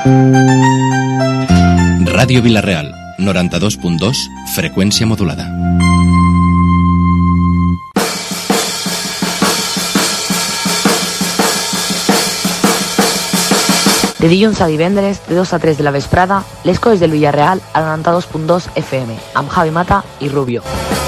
Ràdio Vila-real, 92.2, freqüència modulada. De dilluns a divendres, de 2 a 3 de la vesprada, les coses del Villarreal a 92.2 FM, amb Javi Mata i Rubio.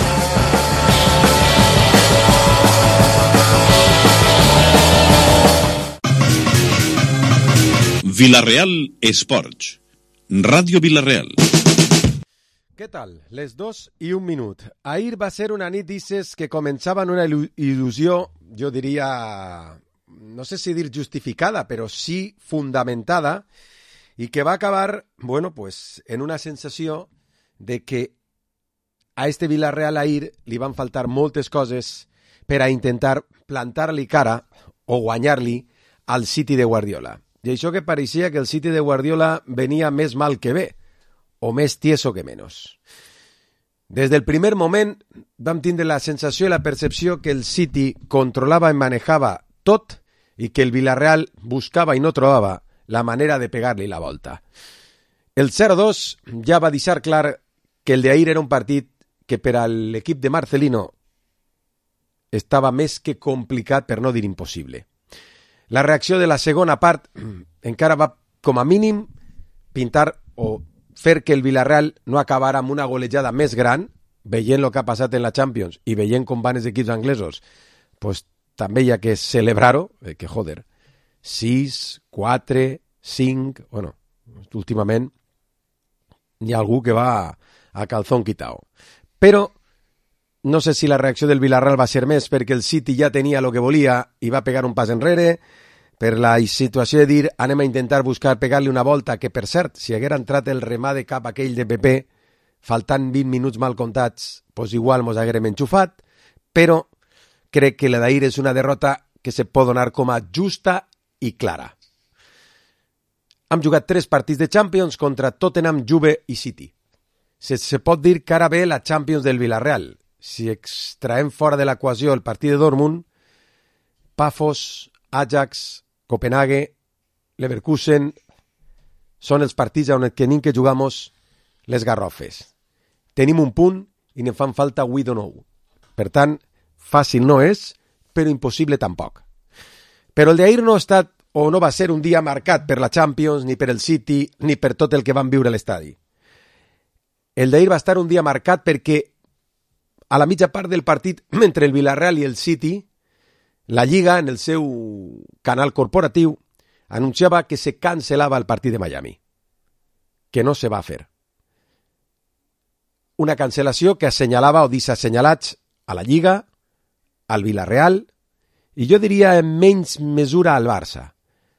Vila-real Esports. Ràdio Vila-real. Què tal? Les 2:01. Ahir va ser una nit d'isses que començava en una il·lusió, jo diria, no sé si dir justificada, però sí fundamentada, i que va acabar, bueno, pues, en una sensació de que a este Villarreal ahir li van faltar moltes coses per a intentar plantar-li cara o guanyar-li al City de Guardiola. I això que pareixia que el City de Guardiola venia més mal que bé, o més tieso que menys. Des del primer moment vam tindre la sensació i la percepció que el City controlava i manejava tot i que el Villarreal buscava i no trobava la manera de pegar-li la volta. El 0-2 ja va deixar clar que el d'ahir era un partit que per a l'equip de Marcelino estava més que complicat, per no dir impossible. La reacció de la segona part encara va, com a mínim, pintar o fer que el Villarreal no acabara amb una golejada més gran, veient el que ha passat en la Champions i veient com van els equips anglesos, pues també hi ha que celebrar-ho, que joder, 6, 4, 5, bueno, últimament hi ha algú que va a calzón quitao. Però no sé si la reacció del Villarreal va ser més perquè el City ja tenia el que volia i va pegar un pas enrere, per la situació de dir anem a intentar buscar pegar-li una volta, que per cert, si haguera entrat el remà de cap aquell de PP, faltant 20 minuts mal comptats, pues igual mos haguérem enxufat, però crec que la d'ahir és una derrota que se pot donar com a justa i clara. Hem jugat 3 partits de Champions contra Tottenham, Juve i City. Se pot dir que ara ve la Champions del Villarreal. Si extraem fora de l'equació el partit de Dortmund, Pafos, Ajax, Copenhague, Leverkusen, són els partits on tenim que jugamos les garrofes. Tenim un punt i ne fan falta 8 o 9. Per tant, fàcil no és, però impossible tampoc. Però el d'ahir no ha estat o no va ser un dia marcat per la Champions, ni per el City, ni per tot el que van viure a l'estadi. El d'ahir va estar un dia marcat perquè a la mitja part del partit entre el Villarreal i el City, la Lliga, en el seu canal corporatiu, anunciava que se cancel·lava el partit de Miami, que no se va fer. Una cancel·lació que assenyalava o deixa assenyalats a la Lliga, al Villarreal, i jo diria en menys mesura al Barça,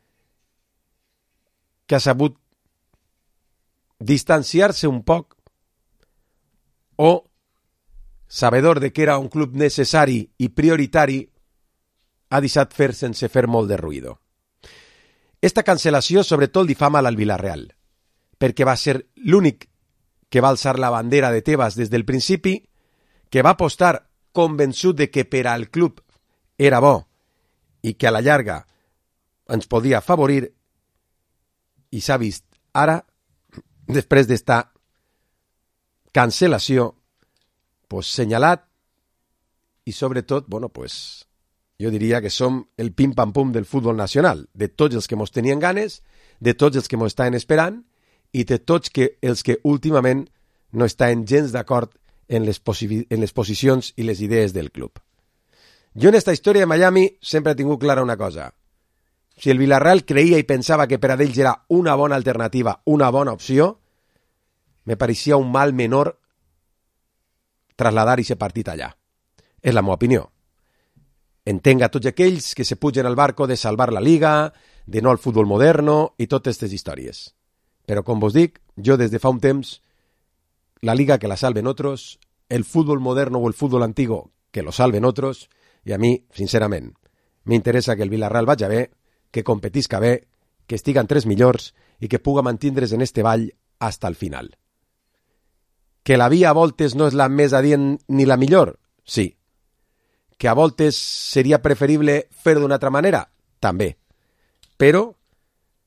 que ha sabut distanciar-se un poc o, sabedor de que era un club necessari i prioritari, ha deixat fer sense fer molt de ruïdo. Esta cancel·lació sobretot li fa mal al Villarreal, perquè va ser l'únic que va alçar la bandera de Tebas des del principi, que va apostar convençut de que per al club era bo i que a la llarga ens podia afavorir, i s'ha vist ara, després d'esta cancel·lació, pues, senyalat i sobretot, bueno, pues, jo diria que som el pim-pam-pum del futbol nacional, de tots els que mos tenien ganes, de tots els que mos estaven esperant i de tots els que últimament no estaven gens d'acord en les posicions i les idees del club. Jo en esta història de Miami sempre he tingut clara una cosa. Si el Villarreal creia i pensava que per a ells era una bona alternativa, una bona opció, me pareixia un mal menor trasladar aquest partit allà. És la meva opinió. Entenc a tots aquells que se pugen al barco de salvar la Liga, de no al futbol moderno i totes aquestes històries. Però, com vos dic, jo des de fa un temps, la Liga que la salven otros, el fútbol moderno o el fútbol antiguo que lo salven otros, i a mi, sincerament, m'interessa que el Villarreal vagi bé, que competisca bé, que estiguen 3 millors i que puga mantindre's en este ball hasta el final. Que la via a voltes no és la més adient ni la millor? Sí. Que a voltes seria preferible fer d'una altra manera? També. Però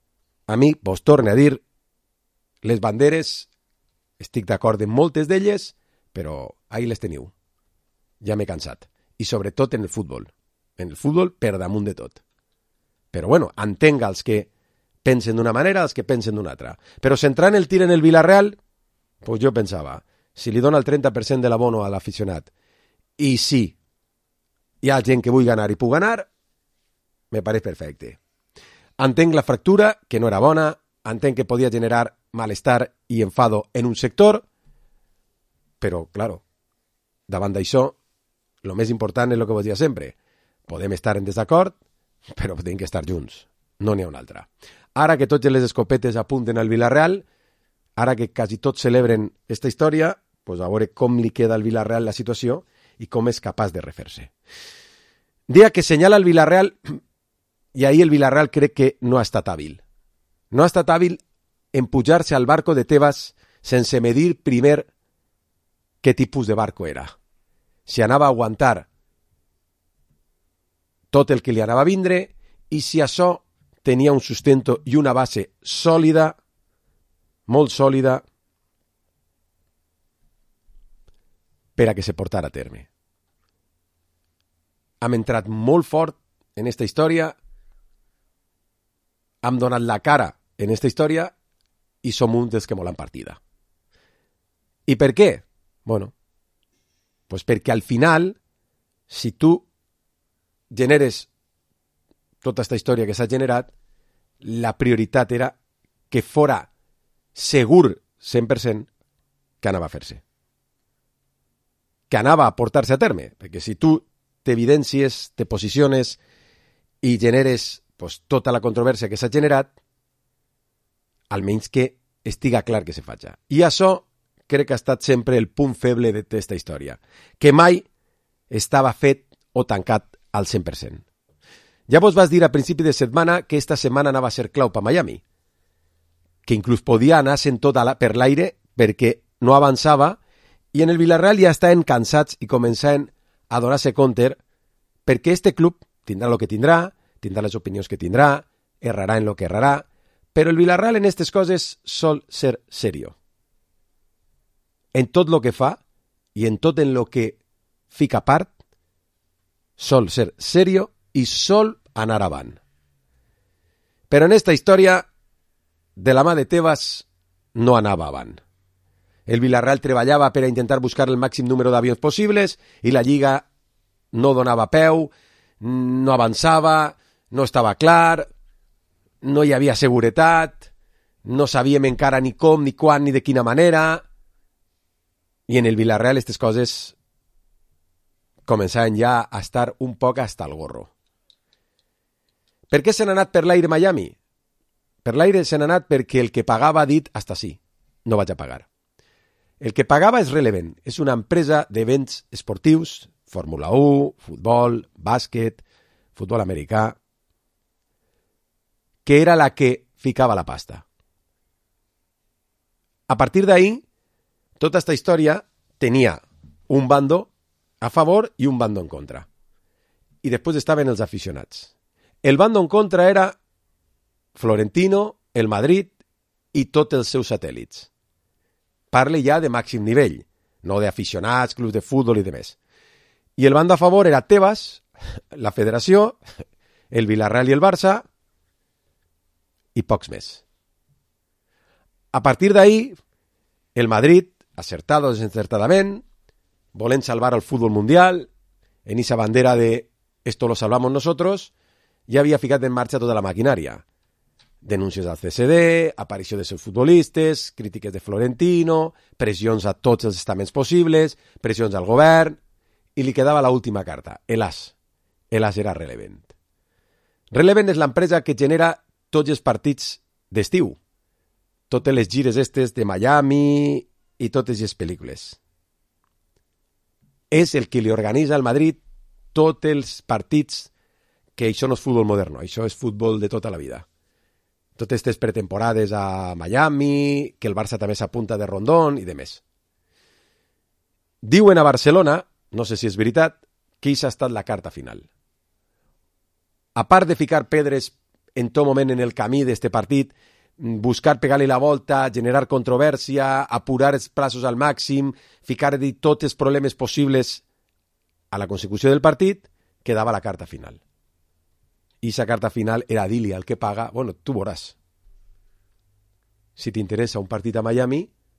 a mi, vos torne a dir, les banderes, estic d'acord en moltes d'elles, però ahí les teniu. Ja m'he cansat. I sobretot en el futbol. En el futbol per damunt de tot. Però bueno, entenc els que pensen d'una manera, els que pensen d'una altra. Però centrant el tir en el Villarreal, pues jo pensava, si li dona el 30% de l'abono a l'aficionat, i si hi ha gent que vull ganar i puc ganar, me pareix perfecte. Entenc la fractura, que no era bona, entenc que podia generar malestar i enfado en un sector, però, claro, davant d'això, el més important és el que vos dia sempre. Podem estar en desacord, però tenim que estar junts. No n'hi ha una altra. Ara que totes les escopetes apunten al Villarreal, ara que quasi tots celebren esta història, pues a veure com li queda al Villarreal la situació i com és capaç de refer-se. Dia que senyala el Villarreal, i ahir el Villarreal crec que no ha estat hàbil. No ha estat hàbil en pujar-se al barco de Tebas sense medir primer què tipus de barco era. Si anava a aguantar tot el que li anava a vindre i si això tenia un sustento i una base sòlida, molt sòlida, per a que se portara a terme. Hem entrat molt fort en esta història, hem donat la cara en esta història i som un dels que molen partida. I per què? Bueno, pues perquè al final, si tu generes tota aquesta història que s'ha generat, la prioritat era que fora segur 100% que anava a fer-se. Que anava a portar-se a terme. Perquè si tu t'evidencies, te posiciones i generes pues, tota la controvèrsia que s'ha generat, almenys que estiga clar que se faci. I això crec que ha estat sempre el punt feble d'aquesta història, que mai estava fet o tancat al 100%. Ja vos vas dir a principi de setmana que esta setmana anava a ser clau per Miami, que inclús podia anar sent tot per l'aire perquè no avançava i en el Villarreal ja estaven cansats i començaven a donar-se compte perquè este club tindrà el que tindrà les opinions que tindrà, errarà en lo que errarà, però el Villarreal en aquestes coses sol ser serio. En tot lo que fa i en tot en lo que fica part, sol ser serio i sol anar avant. Però en esta història, de la mà de Tebas, no anava avant. El Villarreal treballava per a intentar buscar el màxim número d'avions possibles i la Lliga no donava peu, no avançava, no estava clar, no hi havia seguretat, no sabíem encara ni com, ni quan, ni de quina manera. I en el Villarreal aquestes coses començaven ja a estar un poc hasta el gorro. Per què se n'ha anat per l'aire Miami? Per l'aire se n'ha anat perquè el que pagava ha dit hasta sí, no vaig a pagar. El que pagava és Relevant, és una empresa d'events esportius, Fórmula 1, futbol, bàsquet, futbol americà, que era la que ficava la pasta. A partir d'ahí, tota aquesta història tenia un bando a favor i un bando en contra. I després estaven els aficionats. El bando en contra era Florentino, el Madrid i tots els seus satèl·lits. Parle ja de màxim nivell, no d'aficionats, clubs de futbol i demés. I el bando a favor era Tebas, la federació, el Villarreal i el Barça i pocs més. A partir d'ahí, el Madrid, acertado o desencertadament, volent salvar el futbol mundial, en esa bandera de esto lo salvamos nosotros, ja havia ficat en marxa tota la maquinària. Denúncies al CCD, aparició de seus futbolistes, crítiques de Florentino, pressions a tots els estaments possibles, pressions al govern, i li quedava l'última carta, el as. El as era Relevant. Relevant és l'empresa que genera tots els partits d'estiu, totes les gires estes de Miami i totes les pel·lícules. És el que li organitza al Madrid tots els partits, que això no és futbol moderno, això és futbol de tota la vida. Totes aquestes pretemporades a Miami, que el Barça també s'apunta de Rondón i demés. Diuen a Barcelona, no sé si és veritat, que això ha estat la carta final. A part de ficar pedres en tot moment en el camí d'este partit, buscar pegar-li la volta, generar controvèrsia, apurar els plaços al màxim, ficar-hi tots els problemes possibles a la consecució del partit, quedava la carta final. I aquesta carta final era dir-li al que paga, bueno, tu veuràs. Si t'interessa un partit a Miami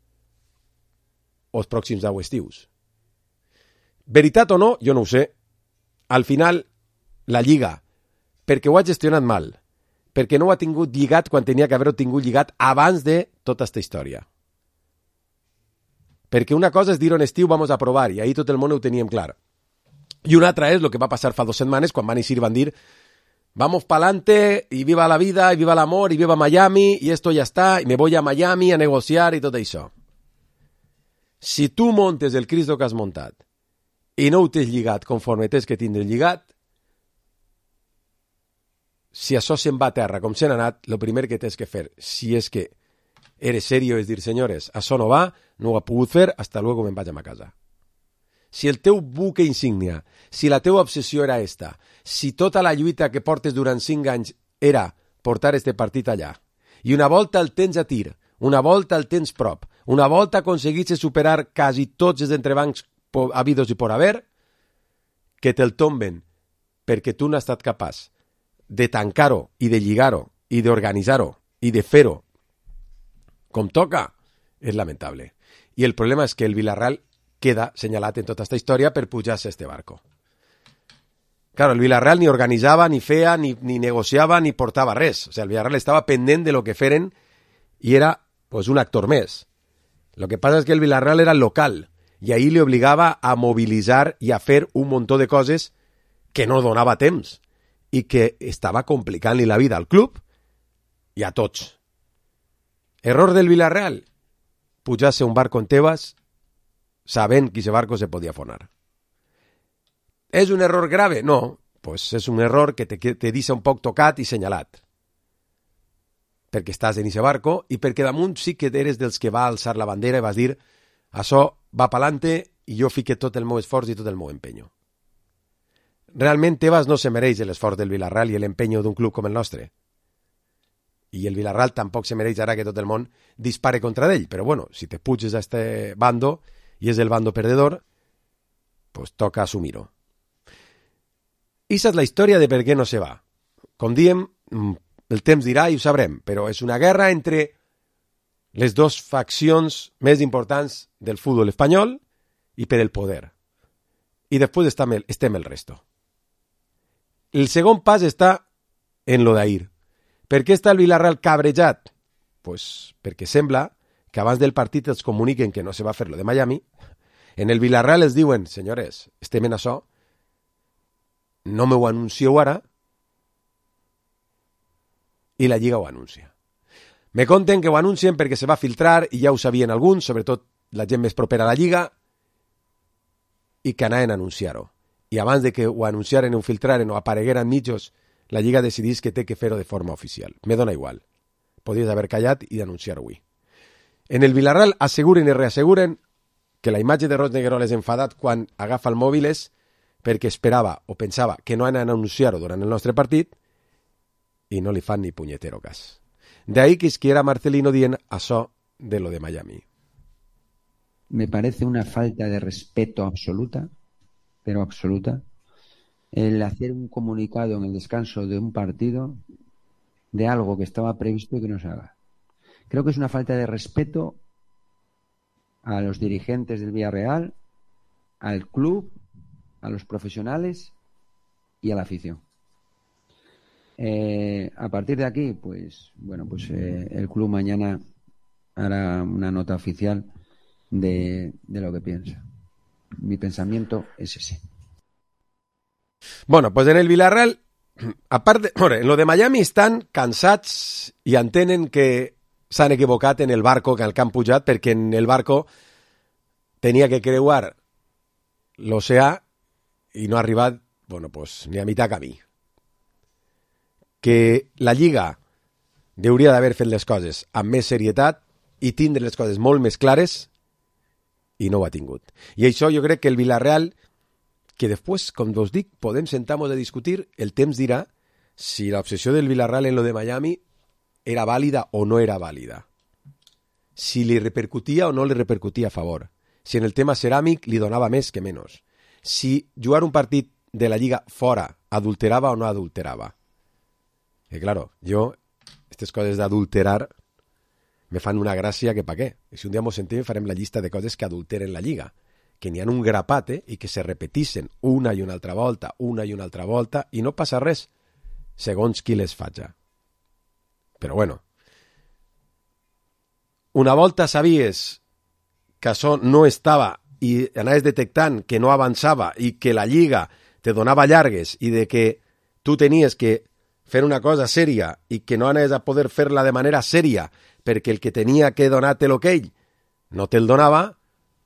o els pròxims 10 estius. Veritat o no, jo no ho sé. Al final, la Lliga, perquè ho ha gestionat mal, perquè no ho ha tingut lligat quan tenia que haver-ho tingut lligat abans de tota aquesta història. Perquè una cosa és dir en estiu vamos a provar, i ahí tot el món ho teníem clar. I una altra és el que va passar fa 2 setmanes, quan van eixir i van dir vamos pa'lante, y viva la vida, y viva l'amor, y viva Miami, y esto ya está, y me voy a Miami a negociar i tot això. Si tu montes el Cristo que has muntat i no ho tens lligat conforme tens que tindre lligat, si això se'n va a terra com se n'ha anat, el primer que tens que fer, si és que eres serio, és dir, senyores, això no va, no ho ha pogut fer, hasta luego me'n vaig a ma casa. Si el teu buque insígnia, si la teua obsessió era esta, si tota la lluita que portes durant 5 anys era portar este partit allà, i una volta el tens a tir, una volta el tens prop, una volta aconseguitxe superar quasi tots els entrebancs habidos i por haver, que te'l tomben perquè tu no has estat capaç de tancar-ho i de lligar-ho i d'organitzar-ho i de fer-ho com toca, és lamentable. I el problema és que el Villarreal queda senyalat en tota aquesta història per pujar-se a este barco. Claro, el Villarreal ni organitzava, ni feia, ni negociava, ni portava res. O sea, el Villarreal estava pendent de lo que feren i era pues, un actor més. Lo que passa és que el Villarreal era local i ahir li obligava a mobilitzar i a fer un muntó de coses que no donava temps i que estava complicant-li la vida al club i a tots. Error del Villarreal, pujar-se un barco en Tebas sabent que ese barco se podía afonar. ¿Es un error grave? No, pues es un error que te deixa un poc tocat i senyalat. Perquè estàs en ese barco i perquè damunt sí que eres dels que va alçar la bandera i vas dir això va pa'lante i jo fique tot el meu esforç i tot el meu empenyo. Realment Tebas no se mereix l'esforç del Villarreal i l'empenyo d'un club com el nostre. I el Villarreal tampoc se mereix ara que tot el món dispare contra d'ell, però bueno, si te puges a este bando i és el bando perdedor, pues toca assumir-ho. I és la història de per què no se va. Com diem, el temps dirà i ho sabrem, però és una guerra entre les 2 faccions més importants del futbol espanyol i per el poder. I després estem el resto. El segon pas està en lo d'ahir. Per què està el Villarreal cabrejat? Pues perquè sembla que abans del partit els comuniquen que no se va fer lo de Miami. En el Villarreal els diuen, senyores, estem en això, no me ho anuncieu ara, i la Lliga ho anuncia. Me conten que ho anuncien perquè se va filtrar, i ja ho sabien alguns, sobretot la gent més propera a la Lliga, i que anaven a anunciar-ho. I abans de que ho anunciaren o ho filtraren o aparegueren mitjos, la Lliga decidís que té que fer-ho de forma oficial. Me dona igual. Podries haver callat i denunciar-ho avui. En el Villarreal asseguren i reasseguren que la imatge de Roig Neguerol és enfadat quan agafa el mòbil és perquè esperava o pensava que no anaven a anunciar-ho durant el nostre partit i no li fan ni punyetero cas. D'ahí que isquiera Marcelino dient això de lo de Miami. Me parece una falta de respeto absoluta, pero absoluta, el hacer un comunicado en el descanso de un partido de algo que estaba previsto y que no se haga. Creo que es una falta de respeto a los dirigentes del Villarreal, al club, a los profesionales y a la afición. A partir de aquí, pues bueno, pues el club mañana hará una nota oficial de lo que piensa. Mi pensamiento es ese. Bueno, pues en el Villarreal, aparte, en lo de Miami estan cansats i entenen que s'han equivocat en el barco que al que han pujat, perquè en el barco tenia que creuar l'oceà i no ha arribat, bueno, pues, ni a mitjà camí. Que la Lliga hauria d'haver fet les coses amb més serietat i tindre les coses molt més clares i no ho ha tingut. I això jo crec que el Villarreal, que després, com us dic, podem sentar-nos a discutir, el temps dirà si l'obsessió del Villarreal en lo de Miami era válida o no era válida. Si li repercutia o no li repercutia a favor. Si en el tema ceràmic li donava més que menys. Si jugar un partit de la Lliga fora adulterava o no adulterava. Y claro, yo, estas coses d'adulterar me fan una gràcia que pa què. I si un dia mos sentim farem la llista de coses que adulteren la Lliga, que n'hi ha un grapat i que se repetissen una i una altra volta i no passa res, segons qui les faja. Però bueno, una volta sabies que això no estava i anaves detectant que no avançava i que la Lliga te donava llargues i de que tu tenies que fer una cosa sèria i que no anaves a poder fer-la de manera sèria perquè el que tenia que donar-te l'okey no te'l donava,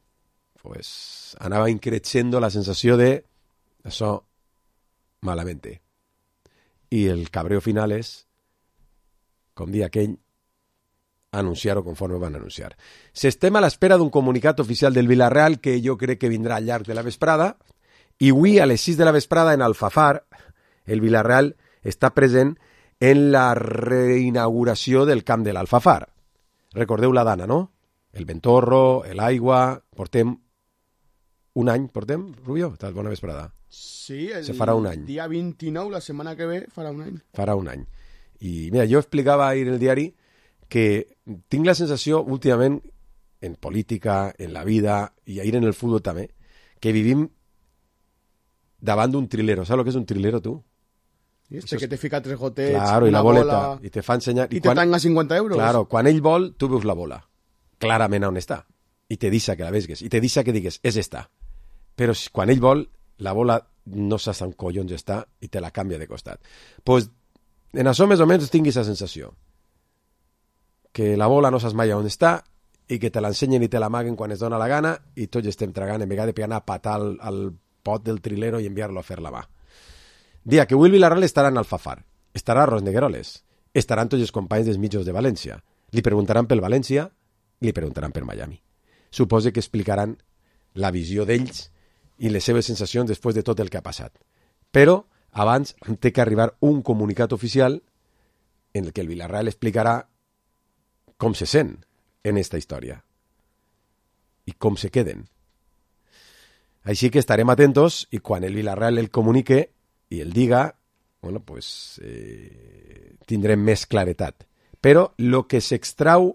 pues anava increixendo la sensació de això malamente. I el cabreo final és, com dia aquell, anunciar-ho conforme van anunciar. S'estem a l'espera d'un comunicat oficial del Villarreal que jo crec que vindrà al llarg de la vesprada i avui a les 6 de la vesprada en Alfafar el Villarreal està present en la reinauguració del camp de l'Alfafar. Recordeu la dana, no? El ventorro, l'aigua... Portem un any, Rubio? Estàs bona vesprada. Sí, se farà un any. Dia 29, la setmana que ve, farà un any. Farà un any. I mira, jo explicava ahir en el diari que tinc la sensació últimament en política, en la vida i ahir en el futbol també, que vivim davant d'un trilero. Saps el que és un trilero, tu? Que te fica 3 gotets, claro, una i la boleta, bola, i te fa ensenyar... I te tanga 50 euros. Claro, quan ell vol, tu veus la bola. Clarament on està. I te deixa que la vesgues. I te deixa que digues, és esta. Però quan ell vol, la bola no saps on collons està i te la canvia de costat. Pues, en això més o menys tingui aquesta sensació. Que la bola no saps mai on està i que te l'ensenyen i te l'amaguen quan es dona la gana i tots estem tragant en vegada de pegar a patar al pot del trilero i enviar-lo a fer la mà. Dia que avui el Villarreal estarà en Alfafar, estarà a Rosnegueroles, estaran tots els companys dels mitjos de València. Li preguntaran pel València i li preguntaran per Miami. Suposo que explicaran la visió d'ells i les seves sensacions després de tot el que ha passat. Però abans té que arribar un comunicat oficial en el que el Villarreal explicarà com se sent en esta història i com se queden. Així que estarem atentos i quan el Villarreal el comunique i el diga, bueno, pues tindrem més claretat. Però el que s'extrau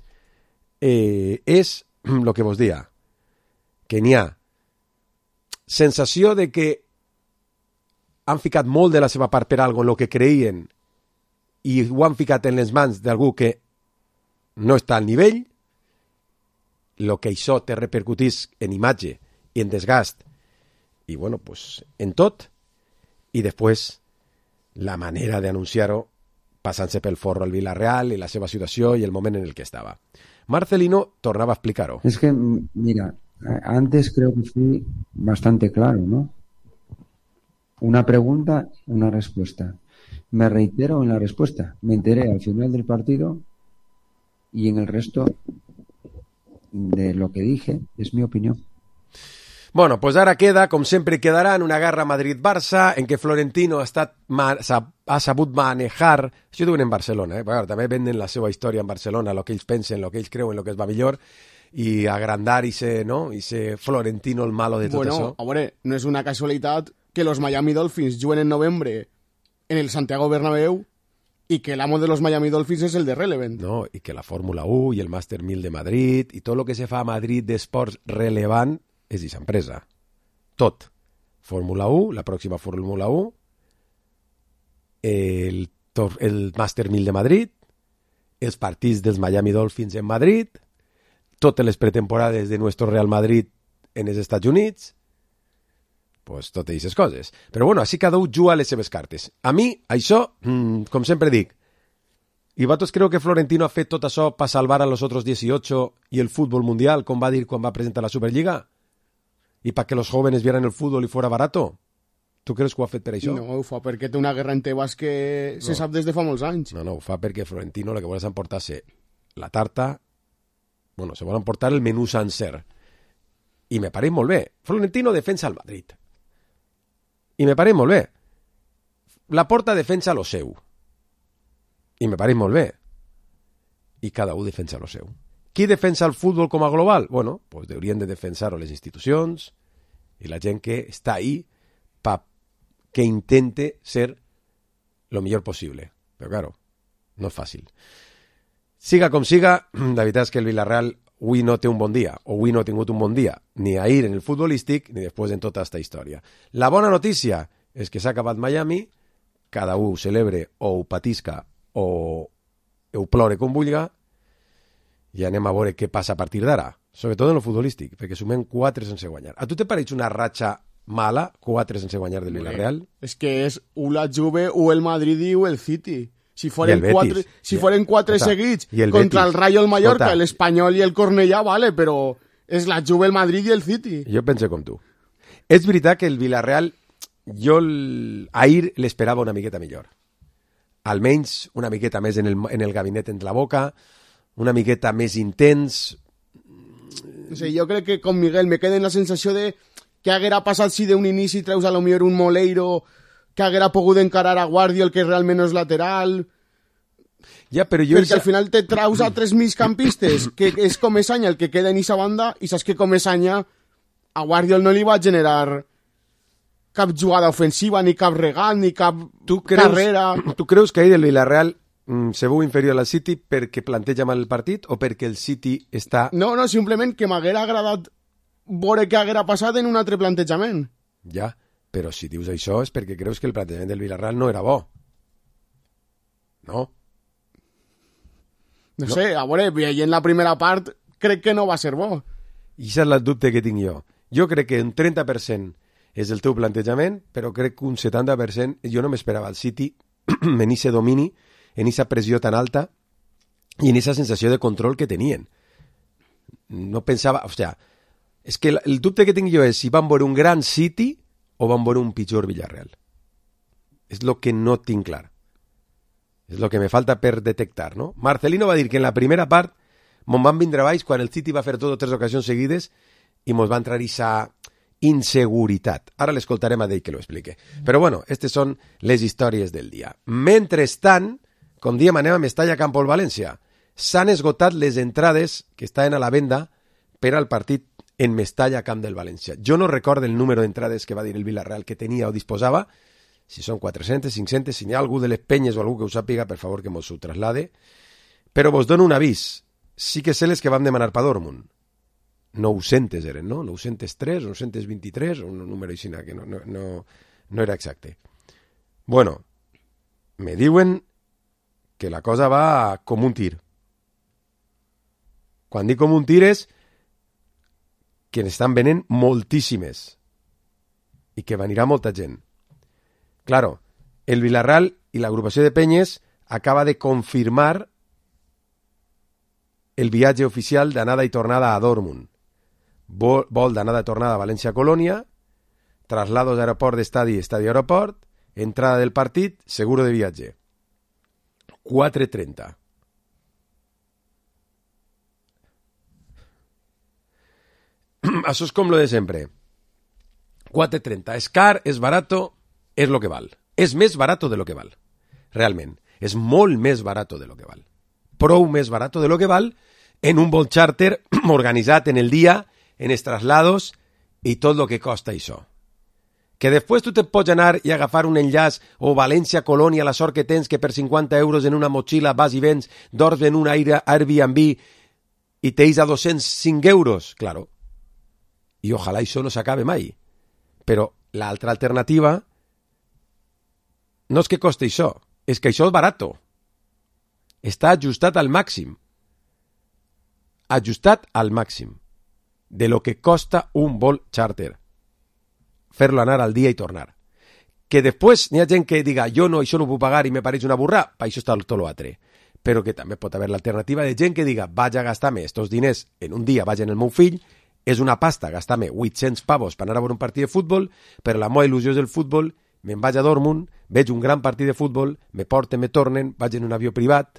és el que vos dia, que n'hi ha sensació de que han ficat molt de la seva part per algo en el que creien i ho han ficat en les mans d'algú que no està al nivell, el que això te repercutís en imatge i en desgast i, bueno, pues, en tot. I després la manera d'anunciar-ho passant-se pel forro al Villarreal i la seva situació i el moment en el que estava. Marcelino tornaba a explicar-ho. Es que, mira, antes creo que fui bastante claro, ¿no? Una pregunta, una respuesta. Me reitero en la respuesta. Me enteré al final del partido y en el resto de lo que dije es mi opinión. Bueno, pues ara queda, com sempre quedarà, en una guerra Madrid-Barça, en què Florentino ha sabut manejar... Això ho diuen en Barcelona, Però també venden la seva història en Barcelona, el que ells pensen, el que ells creuen, el que es va millor, i agrandar i ser, no? I ser Florentino el malo de tot això. Bueno, a veure, no és una casualitat que los Miami Dolphins juguen en novembre en el Santiago Bernabéu y que el amo de los Miami Dolphins es el de Relevant. No, i que la Fórmula 1 i el Master 1000 de Madrid i tot el que se fa a Madrid d'esports relevant és aquesta empresa. Tot. Fórmula 1, la pròxima Fórmula 1, el Master 1000 de Madrid, els partits dels Miami Dolphins en Madrid, totes les pretemporades de nuestro Real Madrid en els Estats Units, pues totes aquestes coses. Però bueno, així cada un juga les seves cartes. A mi, això, com sempre dic, ¿y vatos creo que Florentino ha fet tot això per salvar a los otros 18 y el fútbol mundial, com va dir quan va presentar la Superliga? ¿Y para que los jóvenes vieran el fútbol y fuera barato? ¿Tu creus que ho ha fet per això? No, ho fa perquè té una guerra en Tebas que se sap des de fa molts anys. No, ho fa perquè Florentino el que vol és emportar-se la tarta, bueno, se vol emportar el menú sencer. I me pareix molt bé. Florentino defensa el Madrid. I me pareix molt bé. La Porta defensa lo seu. I me pareix molt bé. i cada un defensa lo seu. Qui defensa el futbol com a global? Bueno, pues haurien de defensar-ho les institucions i la gent que està ahí que intente ser lo millor possible. Però, claro, no és fàcil. Siga com siga, la veritat és que el Villarreal avui no té un bon dia, o avui no ha tingut un bon dia, ni ahir en el futbolístic, ni després en tota aquesta història. La bona notícia és que s'ha acabat Miami, cada un ho celebre o ho patisca o ho plore com vulga, i anem a veure què passa a partir d'ara, sobretot en el futbolístic, perquè sumem 4 sense guanyar. A tu te pareix una ratxa mala, 4 sense guanyar del Villarreal? És que és o la Juve, o el Madrid o el City. Si foren 4 seguits contra el Rayo, el Mallorca, l'Espanyol i el Cornellà, vale, però és la Juve, el Madrid i el City. Jo penso com tu. És veritat que el Villarreal, jo ahir l'esperava una miqueta millor. Almenys una miqueta més en el gabinet en la boca, una miqueta més intens. No sé, jo crec que com Miguel me queda en la sensació de que haguera passat si d'un inici treus a lo millor un Moleiro que haguera pogut encarar a Guardiola, que realment no és lateral. Ja, però jo... Perquè al final te traus a 3 migcampistes, que és Comesaña el que queda en aquesta banda, i saps que Comesaña a Guardiola no li va generar cap jugada ofensiva, ni cap regat, ni cap carrera. Tu creus que ahir el Villarreal se veu inferior al City perquè planteja mal el partit o perquè el City està... No, simplement que m'haguera agradat veure què haguera passat en un altre plantejament. Ja, però si dius això és perquè creus que el plantejament del Villarreal no era bo. No? No sé, a veure, veient la primera part crec que no va ser bo. I això és el dubte que tinc jo. Jo crec que un 30% és el teu plantejament, però crec que un 70% jo no m'esperava al City en aquest domini, en aquesta pressió tan alta i en aquesta sensació de control que tenien. No pensava... O sigui, és que el dubte que tinc jo és si van veure un gran City o van veure un pitjor Villarreal. És el que no tinc clar. És el que me falta per detectar, no? Marcelino va dir que en la primera part mos van vindre baix quan el City va fer tot 3 ocasions seguides i mos va entrar aquesta inseguretat. Ara l'escoltarem a ell que lo explique. Però bueno, aquestes són les històries del dia. Mentrestant, com diem, anem a Mestalla Campo el València. S'han esgotat les entrades que estaven a la venda per al partit en Mestalla Camp del València. Jo no recordo el número d'entrades que va dir el Villarreal que tenia o disposava, si són 400, 500, si n'hi ha algú de les penyes o algú que ho sàpiga, per favor que mos ho traslade. Però vos dono un avís. Sí que sé les que vam demanar per Dortmund. 900 eren, no? 903, 923, un número així que no era exacte. Bueno, me diuen que la cosa va com un tir. Quan dic com un tir és que n'estan venent moltíssimes i que venirà molta gent. Claro, el Villarreal i l'agrupació de penyes acaba de confirmar el viatge oficial d'anada i tornada a Dortmund. Vol d'anada i tornada a València-Colònia, traslados d'aeroport d'estadi, estadi-aeroport, entrada del partit, seguro de viatge. 4:30. Això és com lo de sempre. 4:30. És car, és barato, és lo que val. És més barato de lo que val. Realment. És molt més barato de lo que val. Prou més barato de lo que val en un vol charter organitzat en el dia, en els traslados i tot lo que costa això. Que després tu te pots anar i agafar un enllaç o València-Colònia, la sort que tens que per 50 euros en una motxilla vas i vens, dors en un Airbnb i teis a 205 euros. Claro. I ojalà això no s'acabe mai. Però l'altra alternativa no és que costi això, és que això és barato. Està ajustat al màxim. Ajustat al màxim de lo que costa un vol charter. Fer-lo anar al dia i tornar. Que després n'hi ha gent que diga jo no, això no ho puc pagar i me pareix una burra, per això està tot l'altre. Però que també pot haver l'alternativa de gent que diga vaig a gastar-me estos diners en un dia, vaig en el meu fill, és una pasta gastar-me 800 pavos per anar a veure un partit de futbol, però la meva il·lusió és el futbol, me'n vaig a Dortmund, veig un gran partit de futbol, me porten, me tornen, vaig en un avió privat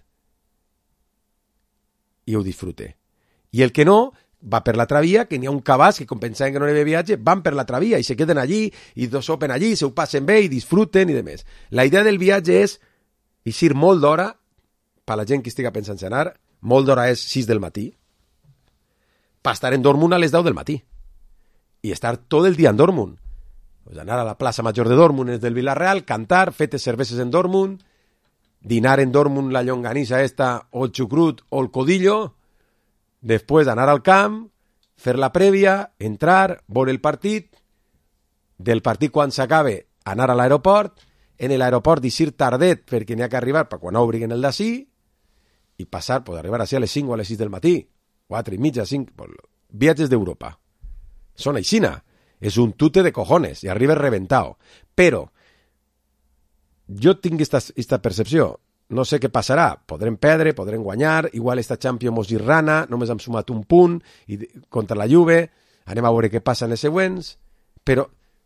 i ho disfrute. I el que no, va per l'altra via, que n'hi ha un cabàs que com pensaven que no hi havia viatge, van per l'altra via i se queden allí i sopen allí, se ho passen bé i disfruten i demés. La idea del viatge és eixir molt d'hora per la gent que estiga pensant en anar, molt d'hora és 6 del matí, per estar en Dortmund a les 10 del matí i estar tot el dia en Dortmund. Pues anar a la plaça major de Dortmund des del Villarreal, cantar, fetes cerveses en Dortmund, dinar en Dortmund la llonganissa esta, o el xucrut o el codillo, després anar al camp, fer la prèvia, entrar, veure el partit, del partit quan s'acabe anar a l'aeroport, en l'aeroport d'eixir tardet perquè n'hi ha que arribar per quan obriguen el d'ací i passar, pues, arribar així a les 5 o a les 6 del matí, 4 i mitja, 5, pues, viatges d'Europa. Són aixina. És un tute de cojones i arribes reventado. Però jo tinc esta percepció. No sé què passarà. Podrem perdre, podrem guanyar, igual esta Champions mos irrana, només hem sumat un punt i contra la Juve, anem a veure què passa en les següents, però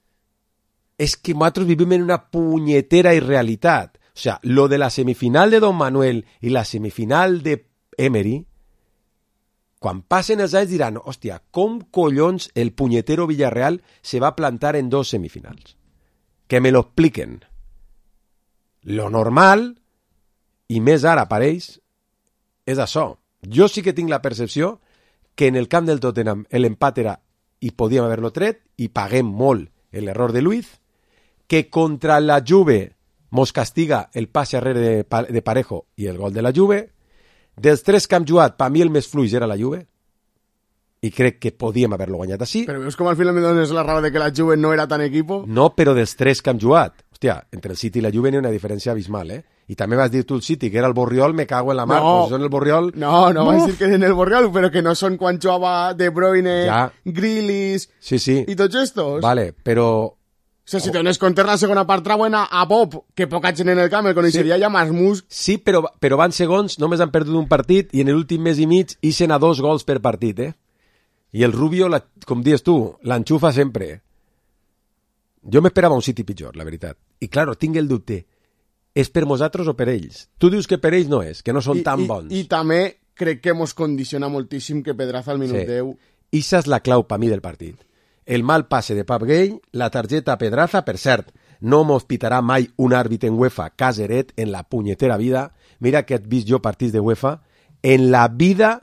és que nosaltres vivim en una punyetera irrealitat. O sea, lo de la semifinal de Don Manuel i la semifinal de Emery, quan passen els anys diran, hòstia, com collons el punyetero Villarreal se va plantar en 2 semifinals? Que me lo expliquen. Lo normal, i més ara per ells, és això. Jo sí que tinc la percepció que en el camp del Tottenham l'empat era, i podíem haver-lo tret, i paguem molt l'error de Luiz, que contra la Juve mos castiga el passe arrere de Parejo i el gol de la Juve. Dels 3 que hem jugat, per mi el més fluix era la Juve, i crec que podíem haver-lo guanyat així. Però veus com al final me dones la raó de que la Juve no era tan equipo? No, però dels 3 que hem jugat. Hòstia, entre el City i la Juve n'hi ha una diferència abismal, eh? I també vas dir tu el City, que era el Borriol, me cago en la mar. No, pues són el Borriol... no vaig dir que eren el Borriol, però que no són quan jugava De Bruyne, ja. Grealish Sí. i tots estos. Vale, però... O sea, si te dones compte la segona part trauen a Bob, que poca gent en el camp, el coneixeria ja Masmus. Sí, però van segons, només han perdut un partit i en l'últim mes i mig ixen a 2 gols per partit, eh? I el Rubio, com dius tu, l'enxufa sempre. Jo m'esperava un City pitjor, la veritat. I, claro, tinc el dubte. És per nosaltres o per ells? Tu dius que per ells no és, que no són tan bons. I també crec que mos condiciona moltíssim que Pedraza al minut 10... Ixa és la clau per mi del partit. El mal passe de Pep Gay, la targeta a Pedraza, per cert, no mos pitarà mai un àrbit en UEFA caseret en la punyetera vida. Mira que he vist jo partits de UEFA. En la vida,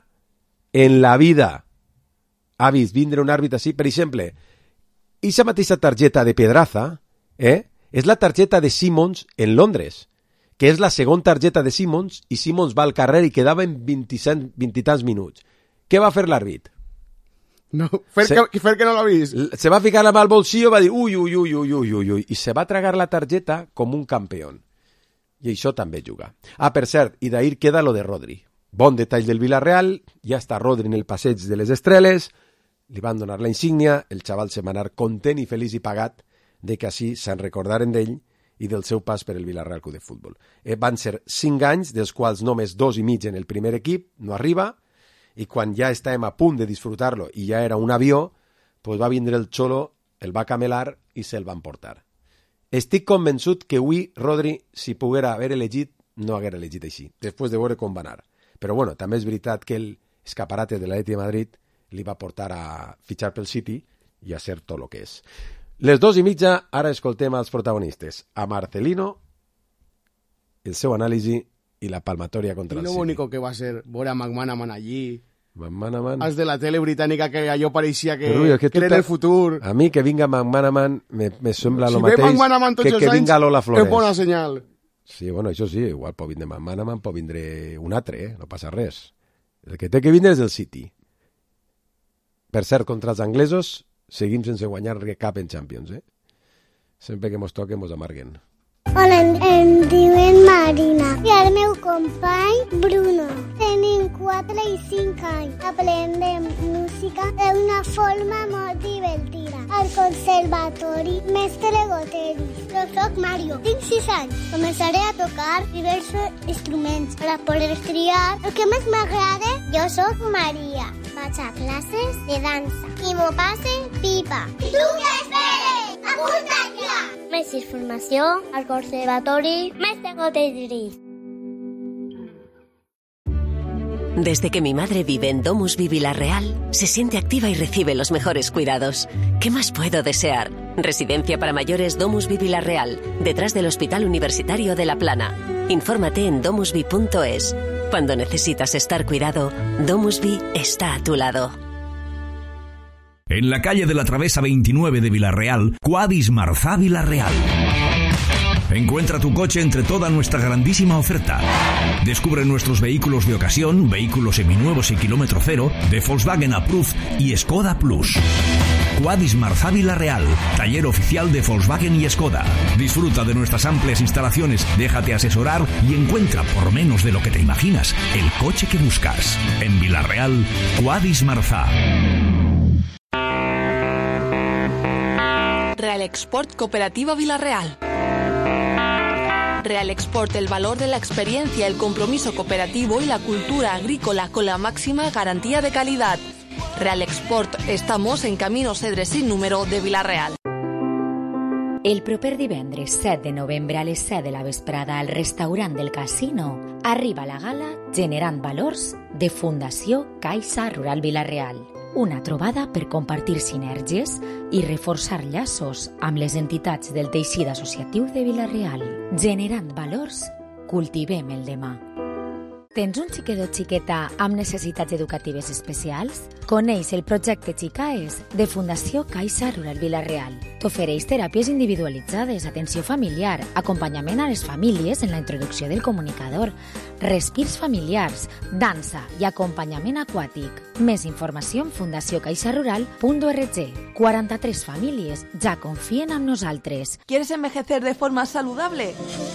ha vist vindre un àrbit així. Per exemple, aquesta mateixa targeta de Pedraza és la targeta de Simons en Londres, que és la segona targeta de Simons, i Simons va al carrer i quedava en 20 i tants minuts. Què va fer l'àrbit? No, fer que no l'ha vist. Se va ficar la mà al bolsillo i va dir ui, i se va tragar la targeta com un campió. I això també juga. Ah, per cert, i d'ahir queda lo de Rodri. Bon detall del Villarreal, ja està Rodri en el passeig de les Estreles, li van donar la insígnia, el xaval se va anar content i feliç i pagat de que així se'n recordaren d'ell i del seu pas per el Villarreal Club de Futbol. Van ser 5 anys, dels quals només 2 i mig en el primer equip, no arriba, i quan ja estàvem a punt de disfrutar-lo i ja era un avió, pues va vindre el Xolo, el va camelar i se'l van portar. Estic convençut que avui Rodri, si poguera haver elegit, no haguera elegit així, després de veure com va anar. Però bueno, també és veritat que el escaparate de l'Atleti de Madrid li va portar a fitxar pel City i a ser tot el que és. Les 2:30, ara escoltem els protagonistes. A Marcelino, el seu anàlisi i la palmatòria contra el City. I lo único que va ser veure a McManaman allí. McManaman... Els de la tele britànica que allò pareixia que que era el futur. A mi que vinga McManaman me sembla lo si mateix que vinga Lola Flores. És bona senyal. Sí, bueno, això sí, igual pot vindre McManaman, pot vindre un altre, no passa res. El que té que vindre és el City. Per cert, contra els anglesos, seguim sense guanyar cap en Champions, eh? Sempre que mos toquen, mos amarguen. Hola, em diuen Marina i el meu company Bruno. Tenim 4 i 5 anys. Aprendem música d'una forma molt divertida. Al conservatori Mestre Goteris. Jo soc Mario, tinc 6 anys. Començaré a tocar diversos instruments per a poder triar el que més m'agrada. Jo soc Maria. Vaig a classes de dansa. I m'ho passe pipa. I tu què esperes? Apunta't ja! Més informació al Conservatori Mestre Goteris. Desde que mi madre vive en Domusvi Villarreal, se siente activa y recibe los mejores cuidados. ¿Qué más puedo desear? Residencia para mayores Domusvi Villarreal, detrás del Hospital Universitario de La Plana. Infórmate en domusvi.es. Cuando necesitas estar cuidado, DomusVi está a tu lado. En la calle de la Travesa 29 de Villarreal, Quadis Marzà Villarreal. Encuentra tu coche entre toda nuestra grandísima oferta. Descubre nuestros vehículos de ocasión, vehículos seminuevos y kilómetro cero, de Volkswagen Approved y Skoda Plus. Quadis Marzà Villarreal, taller oficial de Volkswagen y Skoda. Disfruta de nuestras amplias instalaciones, déjate asesorar y encuentra, por menos de lo que te imaginas, el coche que buscas. En Villarreal, Quadis Marzà. Real Export Cooperativa Villarreal. Real Export, el valor de la experiencia, el compromiso cooperativo y la cultura agrícola con la máxima garantía de calidad. Real Export, estamos en Camino Cedre sin número de Villarreal. El proper divendres 7 de novembre a les 7 de la vesprada al restaurant del Casino arriba la gala Generant Valors de Fundació Caixa Rural Villarreal. Una trobada per compartir sinergies i reforçar llaços amb les entitats del teixit associatiu de Villarreal. Generant valors, cultivem el demà. Tens un xiquet o xiqueta amb necessitats educatives especials? Coneix el projecte Xicaes de Fundació Caixa Rural Villarreal. T'ofereix teràpies individualitzades, atenció familiar, acompanyament a les famílies en la introducció del comunicador, respirs familiars, dansa i acompanyament aquàtic. Més informació en fundaciocaixarural.org. 43 famílies ja confien en nosaltres. ¿Quieres envejecer de forma saludable?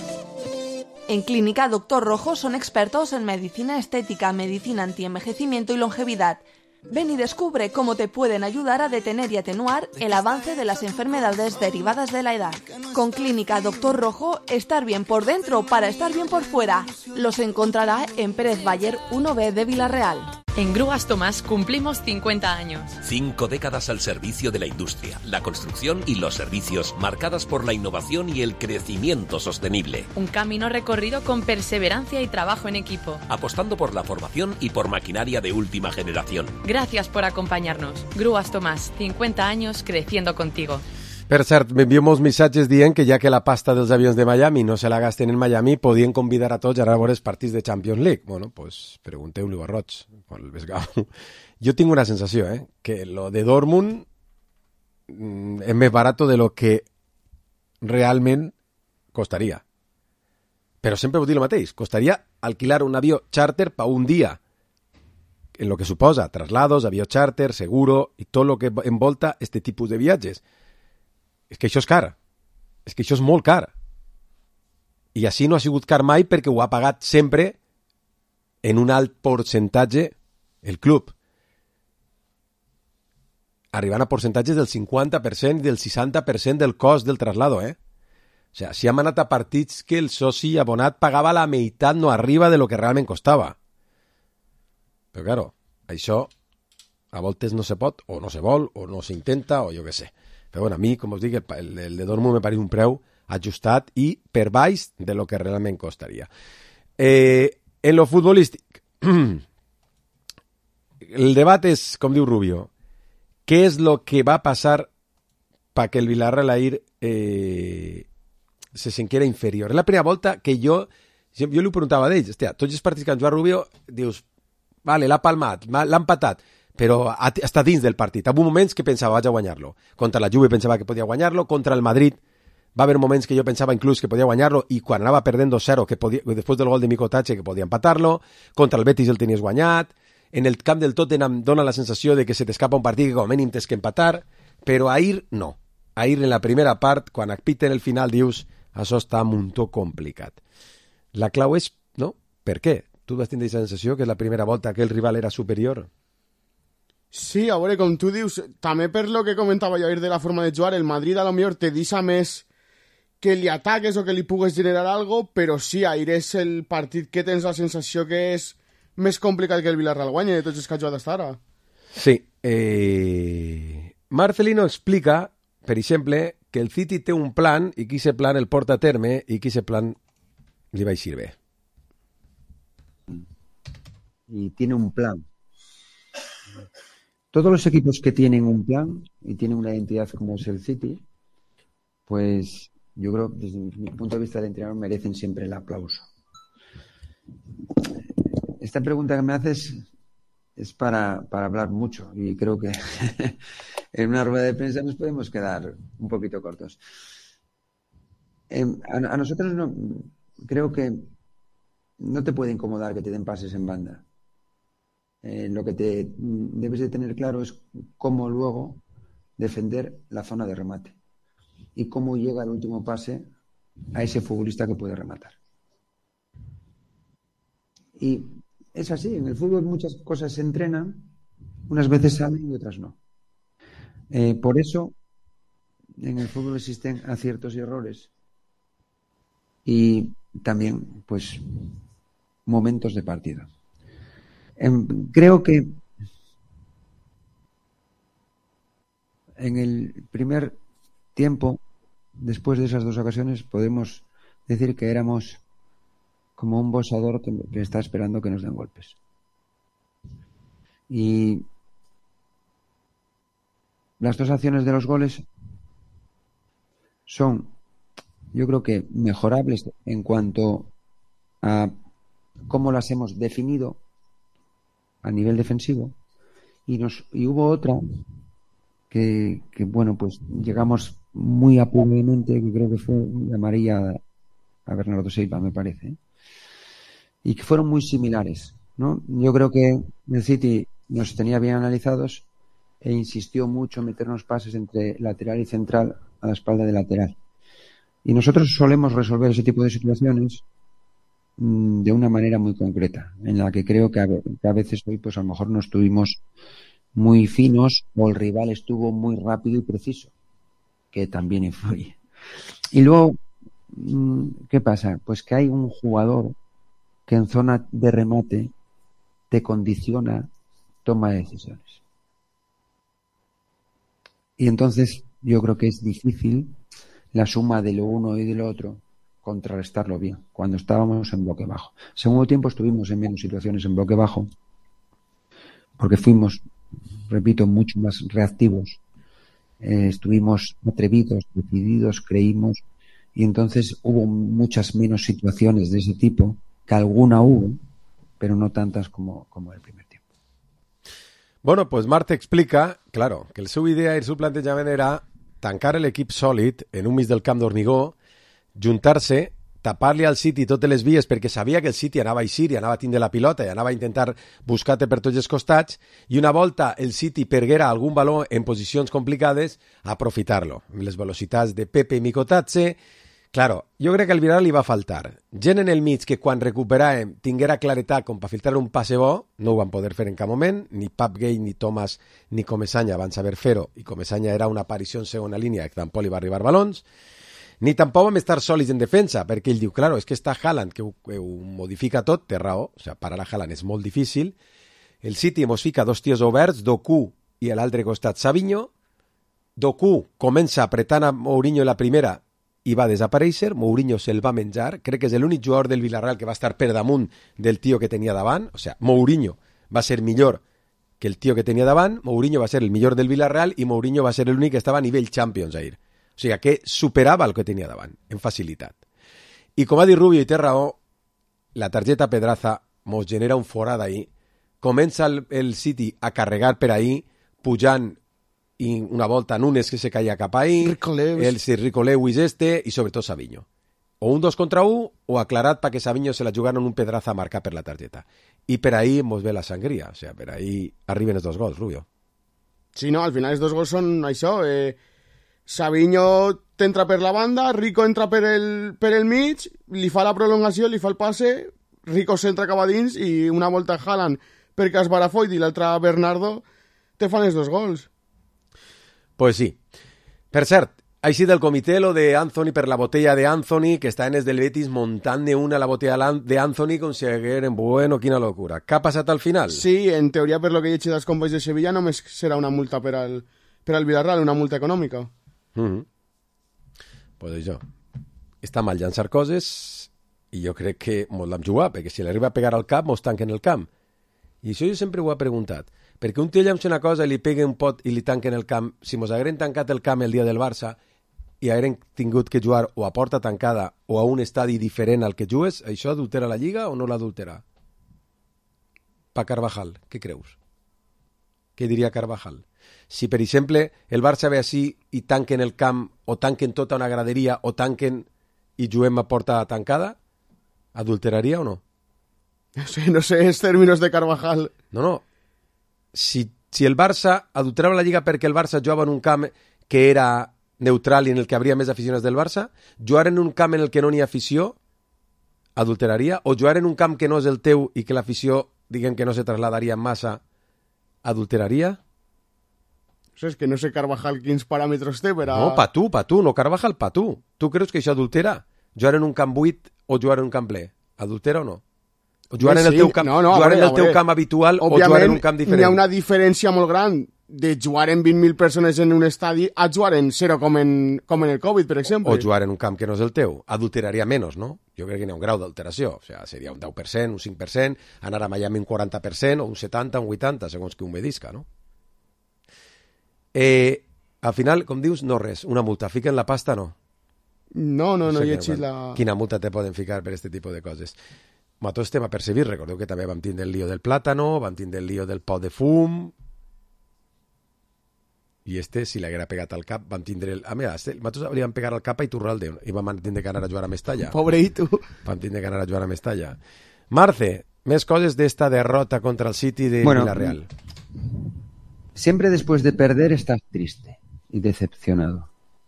En Clínica Dr. Rojo son expertos en medicina estética, medicina antienvejecimiento y longevidad. Ven y descubre cómo te pueden ayudar a detener y atenuar el avance de las enfermedades derivadas de la edad. Con Clínica Dr. Rojo, estar bien por dentro para estar bien por fuera. Los encontrará en Pérez Bayer 1B de Villarreal. En Grúas Tomás cumplimos 50 años. 5 décadas al servicio de la industria, la construcción y los servicios, marcadas por la innovación y el crecimiento sostenible. Un camino recorrido con perseverancia y trabajo en equipo. Apostando por la formación y por maquinaria de última generación. Gracias por acompañarnos. Grúas Tomás, 50 años creciendo contigo. Per cert, m'envio molts missatges dient que ja que la pasta dels avions de Miami no se la gasten en Miami, podien convidar a tots a anar a veure els partits de Champions League. Bueno, pues pregunteu-li a Roig, quan el vesgau. Jo tinc una sensació, que lo de Dortmund és més barato de lo que realment costaria. Però sempre ho dic el mateix, costaria alquilar un avió charter per un dia, en lo que suposa traslados, avió charter, seguro i tot lo que envolta este tipus de viatges. És que això és car. És que això és molt car. I així no ha sigut car mai perquè ho ha pagat sempre en un alt percentatge el club. Arribant a percentatges del 50% i del 60% del cost del traslado, O sigui, si hem anat a partits que el soci abonat pagava la meitat, no arriba de lo que realment costava. Però, claro, això a voltes no se pot, o no se vol, o no s'intenta, o jo què sé. Però bueno, a mi, com us dic, el de Dortmund me pareix un preu ajustat i per baix de lo que realment costaria. En lo futbolístic, el debat és, com diu Rubio, què és lo que va passar para que el Villarreal se sintiera inferior. És la primera volta que jo li preguntava a ells, hòstia, tots els partits que han jugat Rubio, dius, vale, l'ha palmat, l'ha empatat, però està dins del partit. Ha hagut moments que pensava, vaig a guanyar-lo. Contra la Juve pensava que podia guanyar-lo, contra el Madrid va haver moments que jo pensava inclús que podia guanyar-lo i quan anava perdent 2-0, que després del gol de Miko Tache, que podia empatar-lo, contra el Betis el tenies guanyat, en el camp del Tottenham dona la sensació de que se t'escapa un partit que com a mínim tens que empatar, però ahir no. Ahir en la primera part, quan piten el final, dius, això està un to complicat. La clau és, no? Per què? Tu vas tenir la sensació que la primera volta que el rival era superior? Sí, a veure, com tu dius, també per lo que comentava jo ahir de la forma de jugar, el Madrid a lo millor te deixa més que li ataques o que li pugues generar algo, però sí, ahir és el partit que tens la sensació que és més complicat que el Villarreal guanya de tots els que ha jugat fins ara. Sí. Marcelino explica, per exemple, que el City té un plan i que ese plan el porta a terme i que ese plan li va eixir bé. Y tiene un plan. Todos los equipos que tienen un plan y tienen una identidad como es el City, pues yo creo, desde mi punto de vista de entrenador, merecen siempre el aplauso. esta pregunta que me haces es para hablar mucho y creo que en una rueda de prensa nos podemos quedar un poquito cortos. A nosotros no, creo que no te puede incomodar que te den pases en banda. Lo que te debes de tener claro es cómo luego defender la zona de remate y cómo llega el último pase a ese futbolista que puede rematar. Y es así, en el fútbol muchas cosas se entrenan, unas veces salen y otras no. Por eso en el fútbol existen aciertos y errores y también pues momentos de partido. Creo que en el primer tiempo, después de esas dos ocasiones, podemos decir que éramos como un boxeador que está esperando que nos den golpes. Y las dos acciones de los goles son, yo creo que mejorables en cuanto a cómo las hemos definido a nivel defensivo, y hubo otra que bueno, pues llegamos muy apuramente, que creo que fue de amarilla a Bernardo Silva, me parece, y que fueron muy similares, ¿no? Yo creo que el City nos tenía bien analizados e insistió mucho en meternos pases entre lateral y central a la espalda de lateral, y nosotros solemos resolver ese tipo de situaciones de una manera muy concreta, en la que creo que a veces hoy pues a lo mejor no estuvimos muy finos o el rival estuvo muy rápido y preciso, que también influye. Y luego, ¿qué pasa? Pues que hay un jugador que en zona de remate te condiciona toma de decisiones. Y entonces yo creo que es difícil la suma de lo uno y de lo otro contrarrestarlo bien, cuando estábamos en bloque bajo. Segundo tiempo estuvimos en menos situaciones en bloque bajo, porque fuimos, repito, mucho más reactivos, estuvimos atrevidos, decididos, creímos, y entonces hubo muchas menos situaciones de ese tipo, que alguna hubo, pero no tantas como el primer tiempo. Bueno, pues Marta explica, claro, que el seu idea i el seu plantejament era tancar l'equip sòlid en un mig del camp d'Ormigó, juntar-se, tapar-li al City totes les vies perquè sabia que el City anava a eixir i anava a tindre la pilota i anava a intentar buscar-te per tots els costats, i una volta el City perguera algun valor en posicions complicades, aprofitar-lo. Les velocitats de Pepe i Mikotadze. Claro, jo crec que al Villarreal li va faltar gent en el mig que quan recuperàvem tinguera claretat com per filtrar un passe bo, no ho van poder fer en cap moment, ni Pap Gay, ni Thomas, ni Comesaña van saber fer-ho, i Comesaña era una aparició en segona línia que tampoc li va arribar balons. Ni tampoc vam estar sòlids en defensa, perquè ell diu, claro, és que està Haaland, que ho modifica tot, té raó, o sigui, parar a Haaland és molt difícil. El City mos fica dos tios oberts, Doku i a l'altre costat Savinho. Doku comença apretant a Mourinho la primera i va desaparèixer, Mourinho se'l va menjar, crec que és l'únic jugador del Villarreal que va estar per damunt del tio que tenia davant, o sigui, Mourinho va ser millor que el tio que tenia davant, Mourinho va ser el millor del Villarreal i Mourinho va ser l'únic que estava a nivell Champions ahir. O sigui, que superava el que tenia davant, en facilitat. I com ha dit Rubio i té raó, la targeta Pedraza mos genera un forat ahí, comença el City a carregar per ahí, pujant i una volta Nunes que se caia cap ahí, el Rico Lewis i sobretot Savinho. O un 2 contra 1 o aclarat perquè Savinho se la jugaron un Pedraza a marcar per la targeta. I per ahí mos ve la sangria, o sigui, per ahí arriben els dos gols, Rubio. Sí, no, al final els dos gols són això, Savinho t'entra per la banda, Rico entra per el mig, li fa la prolongació, li fa el passe, Rico s'entra cap a dins i una volta Haaland per Caspar Foyt i l'altra Bernardo te fan els dos gols. Pues sí. Per cert, ha sigut el comitè lo de Anthony per la botella de Anthony, que està en els del Betis muntant-ne una a la botella de Anthony com si hagueren, bueno, quina locura. Què ha passat al final? Sí, en teoria, per lo que he llegit dels companys de Sevilla, només serà una multa per al Villarreal, una multa econòmica. Pues això, està mal llançar coses i jo crec que mos l'hem jugat, perquè si l'arriba a pegar al cap mos tanquen el camp, i això jo sempre ho he preguntat, perquè un tio llança una cosa i li pega un pot i li tanquen el camp, si mos hagueren tancat el camp el dia del Barça i hagueren tingut que jugar o a porta tancada o a un estadi diferent al que jugues, això adultera la Lliga o no l'adultera? per Carvajal? Què creus? Què diria Carvajal? Si, per exemple, el Barça ve així i tanquen el camp, o tanquen tota una graderia, o tanquen i juguem a porta tancada, adulteraria o no? No sé, els términos de Carvajal. No. Si el Barça adulterava la Lliga perquè el Barça jugava en un camp que era neutral i en el que habría més aficionats del Barça, jugar en un camp en el que no n'hi ha afició, adulteraria? O jugar en un camp que no és el teu i que l'afició, diguem que no se trasladaria en massa, adulteraria? És que no sé Carvajal quins paràmetres té per a... No, pa tu, no Carvajal, pa tu. Tu creus que això adultera? Jugar en un camp buit o jugar en un camp ple? Adultera o no? O jugar en el teu camp, jugar en el teu camp habitual o jugar en un camp diferent? Òbviament, hi ha una diferència molt gran de jugar en 20.000 persones en un estadi a jugar en 0 com en el Covid, per exemple. O jugar en un camp que no és el teu. Adulteraria menys, no? Jo crec que hi ha un grau d'alteració. O sigui, seria un 10%, un 5%, anar a Miami un 40%, o un 70%, un 80%, segons que un vedisca, no? Al final, com dius, no res. Una multa. Fiquen la pasta, no? No he llegit la... Quina multa te poden ficar per aquest tipus de coses? Tots estem a percebir. Recordeu que també vam tindre el lío del plàtano, vam tindre el lío del pot de fum, i si l'haguera pegat al cap, vam tindre el... nosaltres li vam pegar al cap a Iturralde i vam tindre que anar a jugar a Mestalla. Pobreito. Vam tindre que anar a jugar a Mestalla. Marce, més coses d'esta derrota contra el City de Villarreal. Siempre después de perder estás triste y decepcionado.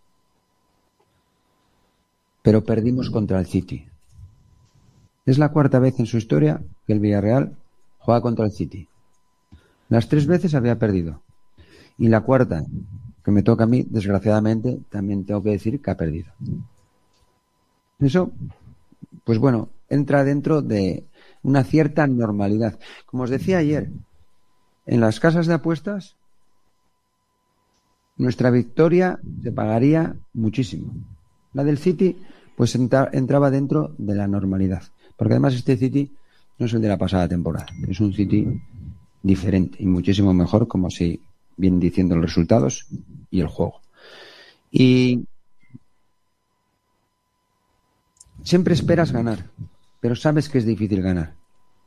Pero perdimos contra el City. Es la 4ª vez en su historia que el Villarreal juega contra el City. Las 3 veces había perdido. Y la 4ª, que me toca a mí, desgraciadamente, también tengo que decir que ha perdido. Eso, pues bueno, entra dentro de una cierta normalidad. Como os decía ayer, en las casas de apuestas, nuestra victoria se pagaría muchísimo. La del City, pues entraba dentro de la normalidad. Porque además este City no es el de la pasada temporada. Es un City diferente y muchísimo mejor, como si vienen diciendo los resultados y el juego. Y siempre esperas ganar, pero sabes que es difícil ganar.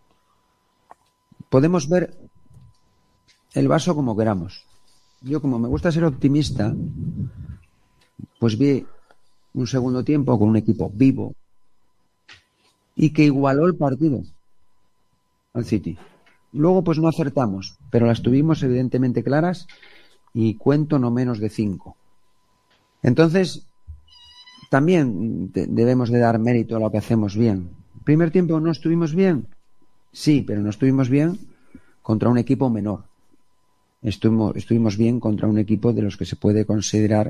Podemos ver el vaso como queramos. Yo, como me gusta ser optimista, pues vi un segundo tiempo con un equipo vivo y que igualó el partido al City. Luego pues no acertamos, pero las tuvimos evidentemente claras y cuento no menos de 5. Entonces, también debemos de dar mérito a lo que hacemos bien. ¿Primer tiempo no estuvimos bien? Sí, pero no estuvimos bien contra un equipo menor. Estuvimos bien contra un equipo de los que se puede considerar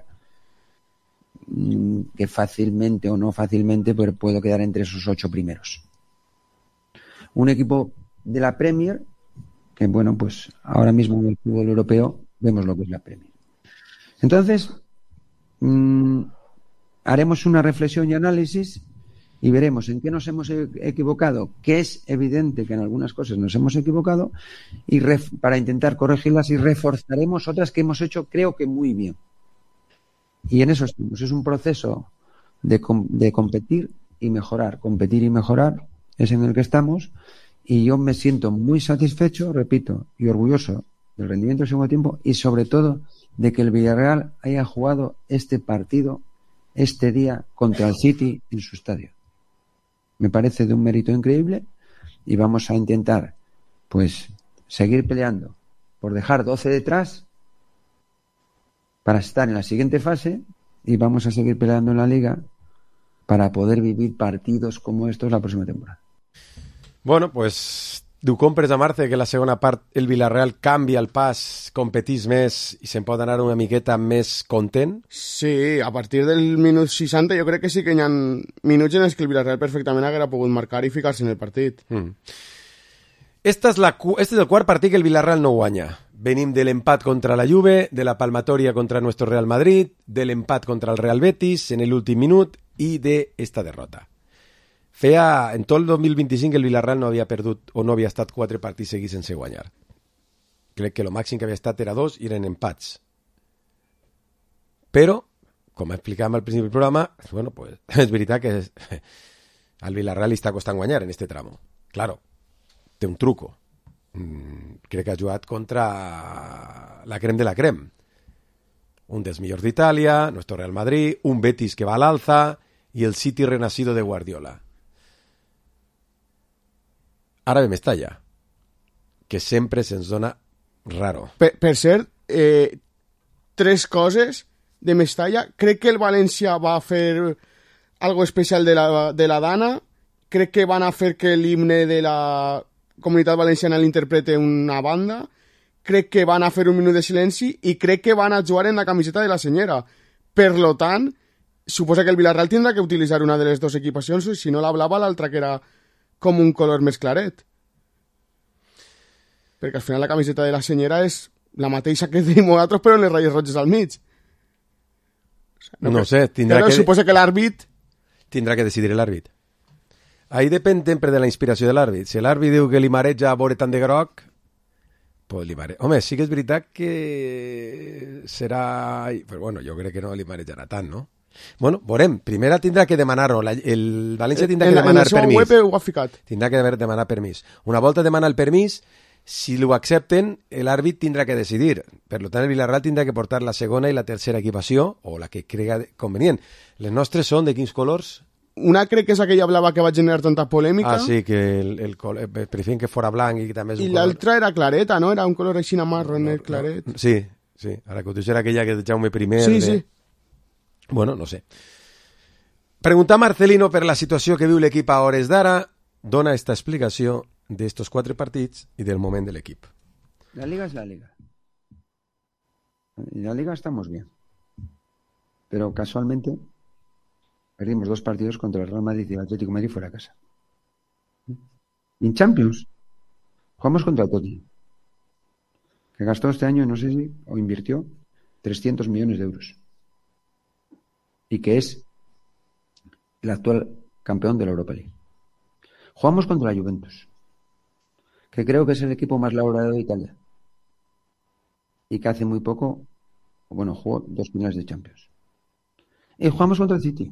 que fácilmente o no fácilmente puedo quedar entre esos 8 primeros. Un equipo de la Premier, que bueno, pues ahora mismo en el fútbol europeo vemos lo que es la Premier. Entonces, haremos una reflexión y análisis y veremos en qué nos hemos equivocado, que es evidente que en algunas cosas nos hemos equivocado, y para intentar corregirlas, y reforzaremos otras que hemos hecho, creo que muy bien. Y en eso estamos. Es un proceso de competir y mejorar. Competir y mejorar es en el que estamos. Y yo me siento muy satisfecho, repito, y orgulloso del rendimiento del segundo tiempo y sobre todo de que el Villarreal haya jugado este partido este día contra el City en su estadio. Me parece de un mérito increíble y vamos a intentar pues seguir peleando por dejar 12 detrás para estar en la siguiente fase y vamos a seguir peleando en la Liga para poder vivir partidos como estos la próxima temporada. Bueno, pues tu compres a Marce que la segona part el Villarreal canvia el pas, competís més i se'n pot anar una miqueta més content? Sí, a partir del minut 60 jo crec que sí que hi ha minuts en els que el Villarreal perfectament haguera pogut marcar i ficar-se en el partit. Este és el quart partit que el Villarreal no guanya. Venim de l'empat contra la Juve, de la palmatoria contra nuestro Real Madrid, de l'empat contra el Real Betis en l'últim minut i d'esta derrota. En tot el 2025 el Villarreal no havia perdut o no havia estat 4 partits seguits sense guanyar. Crec que el màxim que havia estat era 2 i eren empats. Però, com explicàvem al principi del programa, bueno, pues, és veritat que al Villarreal li està costant guanyar en este tramo. Claro, té un truco. crec que ha jugat contra la crem de la crem. Un dels millors d'Itàlia, nuestro Real Madrid, un Betis que va a l'alza i el City renacido de Guardiola. Ara ve Mestalla, que sempre se'ns dona raro. Per cert, 3 coses de Mestalla. Crec que el València va fer algo especial de la Dana. Crec que van a fer que l'himne de la Comunitat Valenciana l'interprete una banda. Crec que van a fer un minut de silenci i crec que van a jugar en la camiseta de la senyera. Per lo tant, suposa que el Villarreal tindrà que utilitzar una de les 2 equipacions, si no la blava, l'altra que era com un color més claret. Perquè al final la camiseta de la senyera és la mateixa que tenim nosaltres, però en les ratlles roges al mig. No sé, tindrà que... Suposa que l'àrbit... Tindrà que decidir l'àrbit. Ahí depèn sempre de la inspiració de l'àrbit. Si l'àrbit diu que li mareja veure tant de groc, pues li mareja. Home, sí que és veritat que serà... Però bueno, jo crec que no li marejarà tant, no? Bueno, veurem. Primera tindrà que demanar-ho. El València tindrà que demanar permís. En la seva web ho ha ficat. Tindrà que demanar permís. Una volta demana el permís, si ho accepten, l'àrbit tindrà que decidir. Per tant, el Villarreal tindrà que portar la segona i la tercera equipació, o la que crega convenient. Les nostres són de quins colors? Una crec que és aquella blava que va generar tanta polèmica. Ah, sí, que preferien que fora blanc i també és un I color... l'altra era clareta, no? Era un color així marronet, claret. Sí, sí. Ara que ho dius era aquella que Jaume I... Sí, sí. Bueno, no sé. Preguntar a Marcelino per la situació que viu l'equip a hores d'ara, dona esta explicació d'estos 4 partits i del moment de l'equip. La Liga es la Liga. En la Liga estamos bien. Pero casualmente perdimos 2 partidos contra el Real Madrid y el Atlético de Madrid fuera de casa. En Champions jugamos contra el Tottenham, que gastó este año, no sé si, o invirtió 300 millones de euros. Y que es el actual campeón de la Europa League. Jugamos contra la Juventus, que creo que es el equipo más laureado de Italia. Y que hace muy poco, bueno, jugó 2 finales de Champions. Y jugamos contra el City.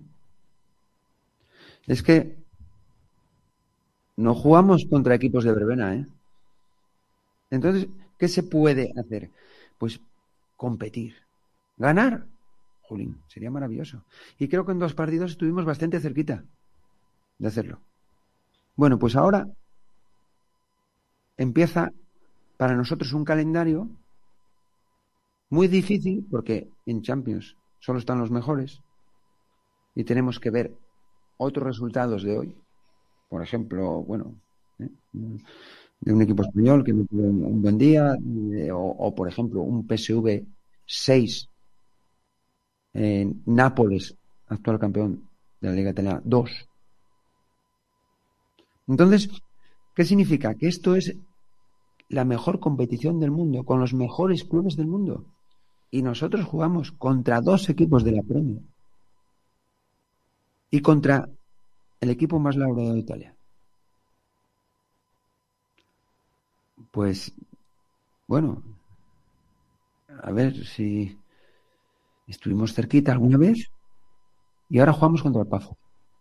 Es que no jugamos contra equipos de verbena, ¿eh? Entonces, ¿qué se puede hacer? Pues competir. Ganar, Julín, sería maravilloso. Y creo que en 2 partidos estuvimos bastante cerquita de hacerlo. Bueno, pues ahora empieza para nosotros un calendario muy difícil, porque en Champions solo están los mejores y tenemos que ver otros resultados de hoy. Por ejemplo, bueno, de un equipo español que no tuvo un buen día, o por ejemplo un PSV 6, Nápoles, actual campeón de la Liga Italiana, 2. Entonces, ¿qué significa? Que esto es la mejor competición del mundo, con los mejores clubes del mundo. Y nosotros jugamos contra 2 equipos de la Premier y contra el equipo más laureado de Italia. Pues, bueno, a ver si estuvimos cerquita alguna vez y ahora jugamos contra el Pafo,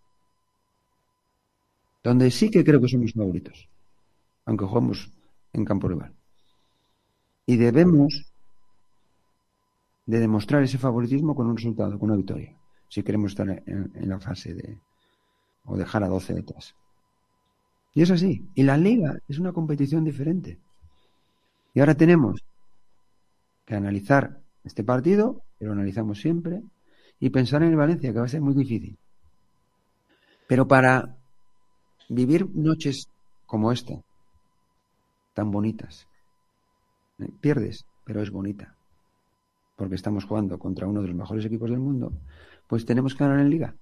donde sí que creo que somos favoritos, aunque jugamos en campo rival. Y debemos de demostrar ese favoritismo con un resultado, con una victoria, si queremos estar en la fase de o dejar a 12 detrás. Y es así. Y la Liga es una competición diferente. Y ahora tenemos que analizar este partido, que lo analizamos siempre, y pensar en el Valencia, que va a ser muy difícil. Pero para vivir noches como esta, tan bonitas, pierdes, pero es bonita, porque estamos jugando contra uno de los mejores equipos del mundo, pues tenemos que ganar en Liga.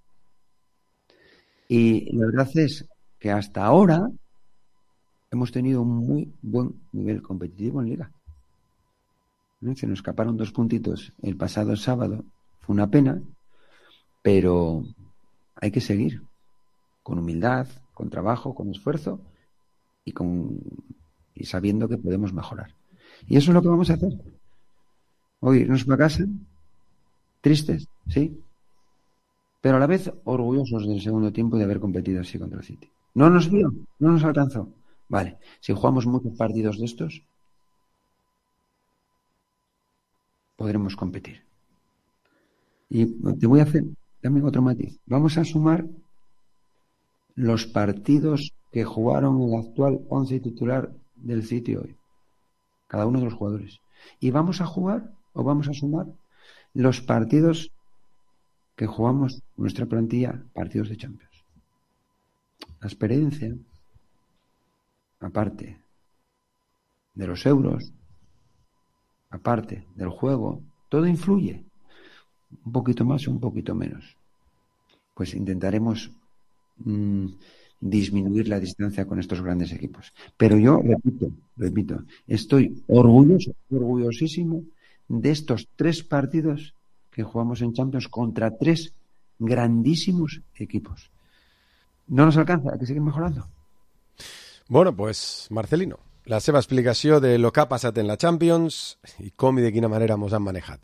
Y la verdad es que hasta ahora hemos tenido un muy buen nivel competitivo en Liga. Se nos escaparon 2 puntitos el pasado sábado, fue una pena, pero hay que seguir con humildad, con trabajo, con esfuerzo y sabiendo que podemos mejorar. Y eso es lo que vamos a hacer. Hoy irnos para casa, tristes, sí, pero a la vez orgullosos del segundo tiempo de haber competido así contra el City. No nos dio, no nos alcanzó. Vale, si jugamos muchos partidos de estos, podremos competir. Y te voy a hacer también otro matiz. Vamos a sumar los partidos que jugaron el actual 11 titular del City hoy. Cada uno de los jugadores. Y vamos a sumar los partidos que jugamos nuestra plantilla, partidos de Champions. La experiencia, aparte de los euros, aparte del juego, todo influye. Un poquito más o un poquito menos. Pues intentaremos disminuir la distancia con estos grandes equipos. Pero yo, repito, estoy orgullosísimo de estos 3 partidos que jugamos en Champions contra 3 grandísimos equipos. No nos alcanza, hay que seguir mejorando. Bueno, pues, Marcelino, la seva explicació de lo que ha passat en la Champions i com i de quina manera mos han manejat.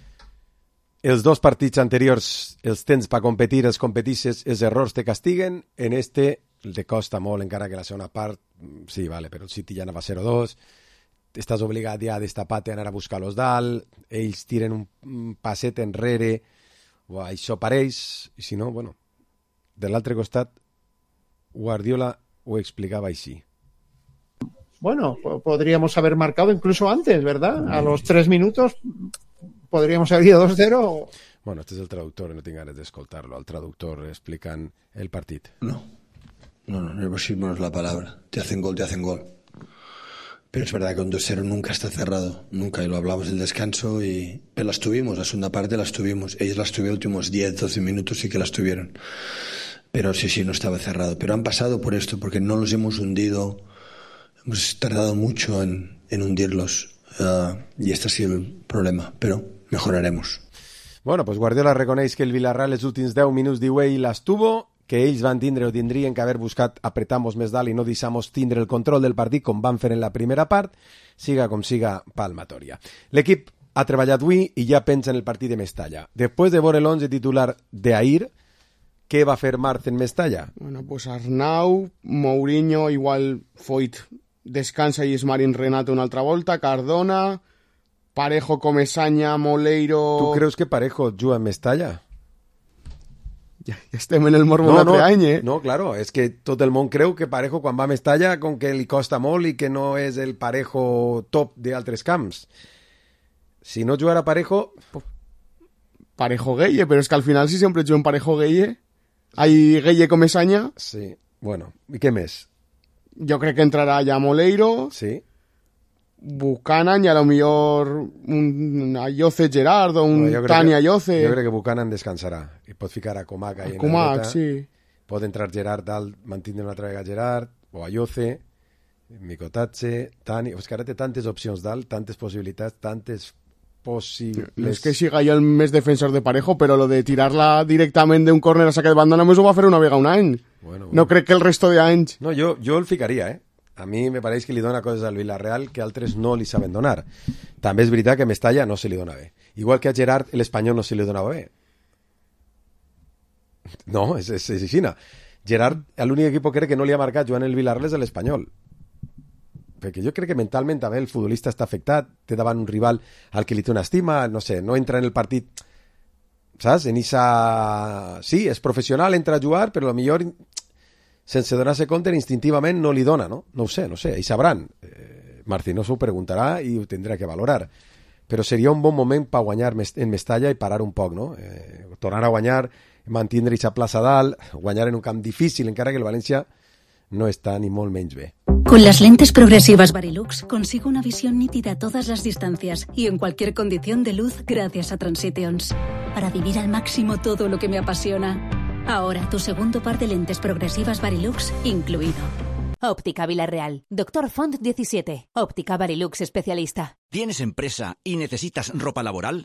Els 2 partits anteriors els tens per competir, els competisses, els errors te castiguen. En este te costa molt, encara que la segona part, sí, vale, però el City ja anava 0-2, estàs obligat ja a destapar-te a anar a buscar-los dalt, ells tiren un passet enrere, o això pareix, i si no, bueno, de l'altre costat, Guardiola ho explicaba així. Bueno, podríamos haber marcado incluso antes, ¿verdad? A los 3 minutos podríamos haber ido 2-0. Bueno, este es el traductor, no tinc ganes d'escoltar-lo. El traductor explicant el partit. No, nerviosismo no es la palabra. Te hacen gol. Pero es verdad que un 2-0 nunca está cerrado, nunca, y lo hablamos del descanso, pero las tuvimos, la segunda parte las tuvimos. Ellos las tuvieron los últimos 10-12 minutos, sí que las tuvieron. Pero sí, no estaba cerrado. Pero han pasado por esto, porque no los hemos hundido, hemos tardado mucho en hundirlos, y este ha sido el problema, però mejoraremos. Bueno, pues Guardiola reconeix que el Villarreal els últims 10 minuts diu ell les tuvo, que ells van tindre o tindrien que haver buscat apretar-nos més dalt i no deixar-nos tindre el control del partit com van fer en la primera part, siga com siga palmatòria. L'equip ha treballat avui i ja pensa en el partit de Mestalla. Després de veure l'11 titular d'ahir, què va fer Marc en Mestalla? Bueno, pues Arnau, Mourinho, igual Foyt descansa i es Marin Renato una altra volta, Cardona, Parejo, Comesaña, Moleiro... Tu creus que Parejo juga en Mestalla? Ja estem en el morbo l'altre any, eh? No, claro, és que tot el món creu que Parejo quan va a Mestalla com que li costa molt i que no és el Parejo top d'altres camps. Si no jugara Parejo... Parejo Gueye, pero es que al final si siempre juega en Parejo Gueye... Hay Gueye Comesaña. Sí, bueno, i què més? Jo crec que entrarà ja Moleiro. Sí. Buchanan y a lo mejor un Ayoce Gerard o un Tani Ayoce. Jo crec que Buchanan descansarà i pot ficar a Comac ahí en Comac, la dreta. sí. Pot entrar Gerard dalt, mantindre una altra vegada Gerard o Ayoce, Mikotatse, Tani... És que ara té tantes opcions dalt, tantes possibilitats, tantes possibles... Es que siga yo el mes defensor de Parejo, pero lo de tirarla directamente de un córner a saque de banda només ho va fer una vegada un any. Bueno. No crec que el resto de anys... No, jo el ficaria, eh? A mi me pareix que li dona coses al Villarreal que altres no li saben donar. També és veritat que a Mestalla no se li dona bé. Igual que a Gerard l'Espanyol no se li donava bé. No, és així. Gerard, l'únic equip crec que no li ha marcat jugant el Villarreal és l'Espanyol. Perquè jo crec que mentalment també el futbolista està afectat, té davant un rival al que li té una estima, no sé, no entra en el partit, saps? En Issa... Sí, és professional, entra a jugar, però potser sense donar-se compte instintivament no li dona, no? No ho sé, ells sabran. Martínez ho preguntarà i ho tindrà que valorar. Però seria un bon moment per guanyar en Mestalla i parar un poc, no? Tornar a guanyar, mantindre aquesta plaça dalt, guanyar en un camp difícil, encara que el València no está ni molt menys bé. Con las lentes progresivas Varilux consigo una visión nítida a todas las distancias y en cualquier condición de luz gracias a Transitions. Para vivir al máximo todo lo que me apasiona. Ahora tu segundo par de lentes progresivas Varilux incluido. Óptica Villarreal. Dr. Font 17. Óptica Varilux especialista. ¿Tienes empresa y necesitas ropa laboral?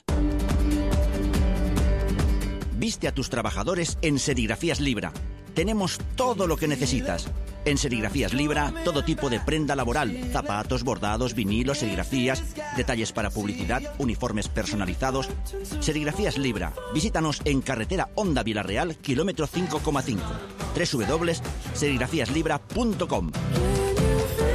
Viste a tus trabajadores en Serigrafías Libra. Tenemos todo lo que necesitas. En Serigrafías Libra, todo tipo de prenda laboral, zapatos, bordados, vinilos, serigrafías, detalles para publicidad, uniformes personalizados. Serigrafías Libra. Visítanos en carretera Honda Villarreal, kilómetro 5,5. www.serigrafíaslibra.com.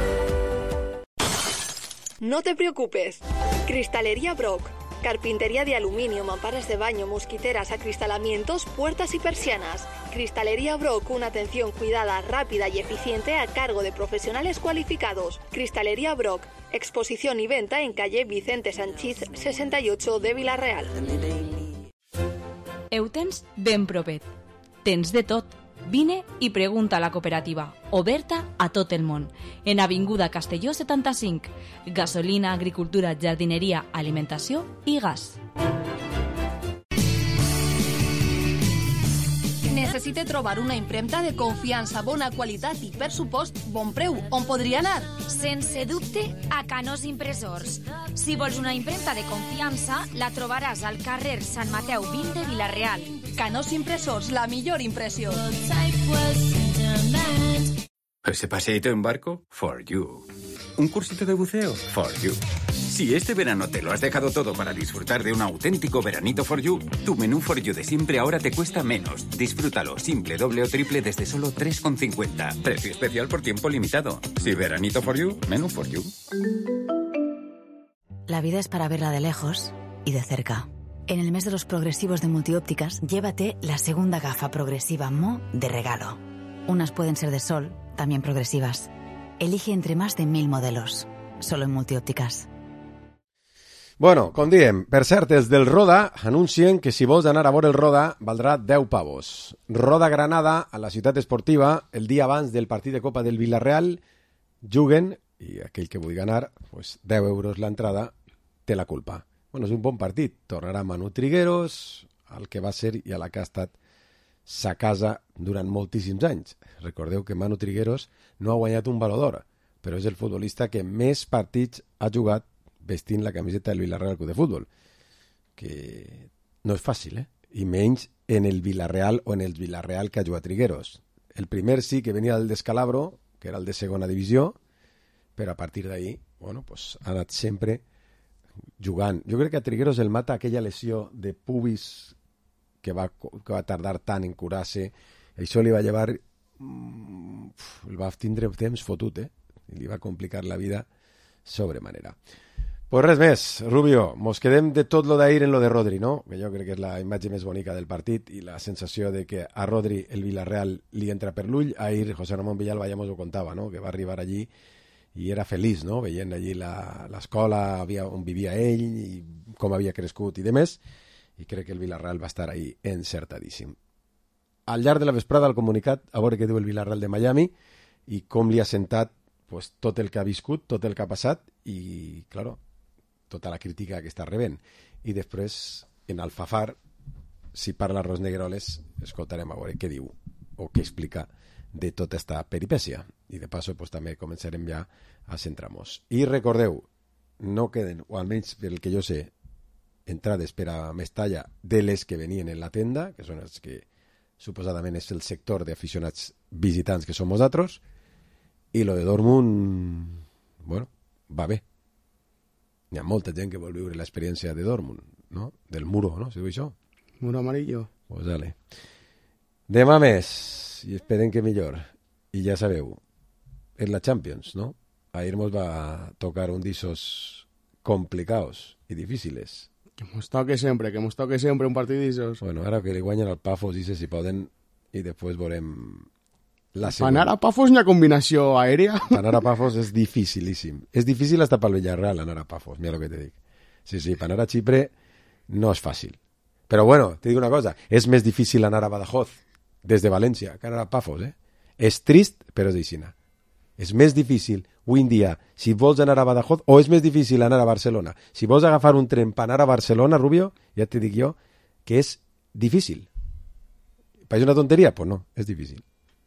No te preocupes. Cristalería Brock. Carpintería de aluminio, mamparas de baño, mosquiteras, acristalamientos, puertas y persianas. Cristalería Brock, una atención cuidada, rápida y eficiente a cargo de profesionales cualificados. Cristalería Brock, exposición y venta en calle Vicente Sanchís 68 de Vila-real. Ho tens ben propet. Tens de tot. Vine i pregunta a la cooperativa, oberta a tot el món, en Avinguda Castelló 75. Gasolina, agricultura, jardineria, alimentació i gas. Necessite trobar una impremta de confiança, bona qualitat i, per supost, bon preu. On podria anar? Sense dubte, a Canós Impressors. Si vols una impremta de confiança, la trobaràs al carrer Sant Mateu 20 de Vila-real. Canós Impressors, la millor impressió. ¿Ese paseíto en barco? For you. ¿Un cursito de buceo? For you. Si este verano te lo has dejado todo para disfrutar de un auténtico veranito for you, tu menú for you de siempre ahora te cuesta menos. Disfrútalo simple, doble o triple desde solo 3,50. Precio especial por tiempo limitado. Si veranito for you, menú for you. La vida es para verla de lejos y de cerca. En el mes de los progresivos de Multiópticas, llévate la segunda gafa progresiva Mo de regalo. Unas pueden ser de sol, también progresivas. Elige entre más de 1.000 modelos. Solo en Multiópticas. Bueno, com diem, per cert, els del Roda anuncien que si vols anar a veure el Roda valdrà 10 pavos. Roda Granada, a la ciutat esportiva, el dia abans del partit de Copa del Villarreal, juguen, i aquell que vulgui anar, pues 10 euros l'entrada, té la culpa. Bueno, és un bon partit. Tornarà Manu Trigueros, al que va ser i a la que ha estat sa casa durant moltíssims anys. Recordeu que Manu Trigueros no ha guanyat un Baló d'Or, però és el futbolista que més partits ha jugat vestint la camiseta del Villarreal Club de Futbol, que no és fàcil, i menys en el Villarreal o en el Villarreal que ha jugat Trigueros. El primer sí que venia del Descalabro, que era el de segona divisió, però a partir d'ahí, bueno, pues, ha anat sempre jugant. Jo crec que a Trigueros el mata aquella lesió de pubis que va tardar tant en curar-se. Això li va llevar... el va tindre temps fotut, i li va complicar la vida sobremanera. Pues res més, Rubio, mos quedem de tot lo d'ahir en lo de Rodri, no? Que jo crec que és la imatge més bonica del partit i la sensació de que a Rodri el Villarreal li entra per l'ull. Ahir José Ramón Villalba ja mos ho contava, no? Que va arribar allí i era feliç, no? Veient allí l'escola on vivia ell i com havia crescut i demés, i crec que el Villarreal va estar ahí encertadíssim. Al llarg de la vesprada el comunicat, a veure què diu el Villarreal de Miami i com li ha sentat pues, tot el que ha viscut, tot el que ha passat i, claro, tota la crítica que està rebent. I després, en Alfafar, si parla Ros Negueroles, escoltarem a veure què diu o què explica de tota esta peripècia. I de passo, pues, també començarem ja a centrar-nos. I recordeu, no queden, o almenys pel que jo sé, entrades per a Mestalla de les que venien en la tenda, que són els que suposadament és el sector d'aficionats visitants que som nosaltres, i lo de Dortmund, bueno, va bé. Hi ha molta gent que vol viure l'experiència de Dortmund, no? Del muro, no? Si diu això? Muro amarillo. Pues dale. Demà més, i esperem que millor. I ja sabeu, és la Champions, no? Ahir mos va tocar un d'esos complicados i difíciles. Que mos toque sempre un partit d'esos. Bueno, ara que li guanyen al Pafos, dice si poden, i després veurem la segona. Per anar a Pafos hi ha combinació aèria? Per anar a Pafos és dificilíssim. És difícil hasta pel Villarreal anar a Pafos, mira lo que te dic. Sí, per anar a Xipre no és fàcil. Però bueno, te dic una cosa, és més difícil anar a Badajoz des de València que anar a Pafos, És trist, però és d'aixina. És més difícil avui en dia, si vols anar a Badajoz, o és més difícil anar a Barcelona. Si vols agafar un tren per anar a Barcelona, Rubio, ja te dic jo que és difícil. Pareix una tonteria? Pues no, és difícil.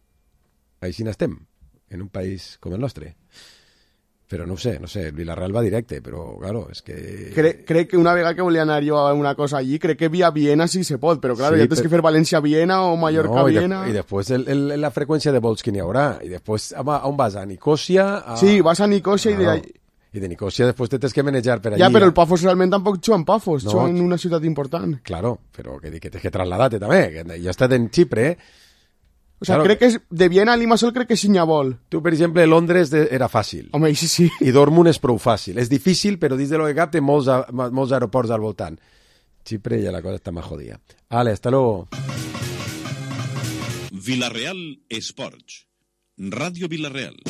Així n'estem, en un país com el nostre. Però no ho sé, el Villarreal va directe, però, claro, és que... Crec que una vegada que volia anar jo a una cosa allí, crec que via Viena sí se pot, però, claro, sí, ja tens que fer València-Viena o Mallorca-Viena... I després la freqüència de vols que n'hi haurà, i després on vas? A Nicòsia? Sí, vas a Nicòsia i de Nicòsia després tens que manejar per allí. Ja, però el Pafos realment tampoc juga en Pafos, juga en una ciutat important. Claro, però que tens que trasladar-te també, que jo he estat en Xipre, O sea, claro, crec que de Viena a Limassol crec que sí n'hi ha vol. Tu, per exemple, Londres era fàcil. Home, sí. I Dortmund és prou fàcil. És difícil, però dins de lo que cap té molts aeroports al voltant. Chipre ya la cosa está más jodida. Vale, hasta luego. Villarreal Sports. Radio Villarreal.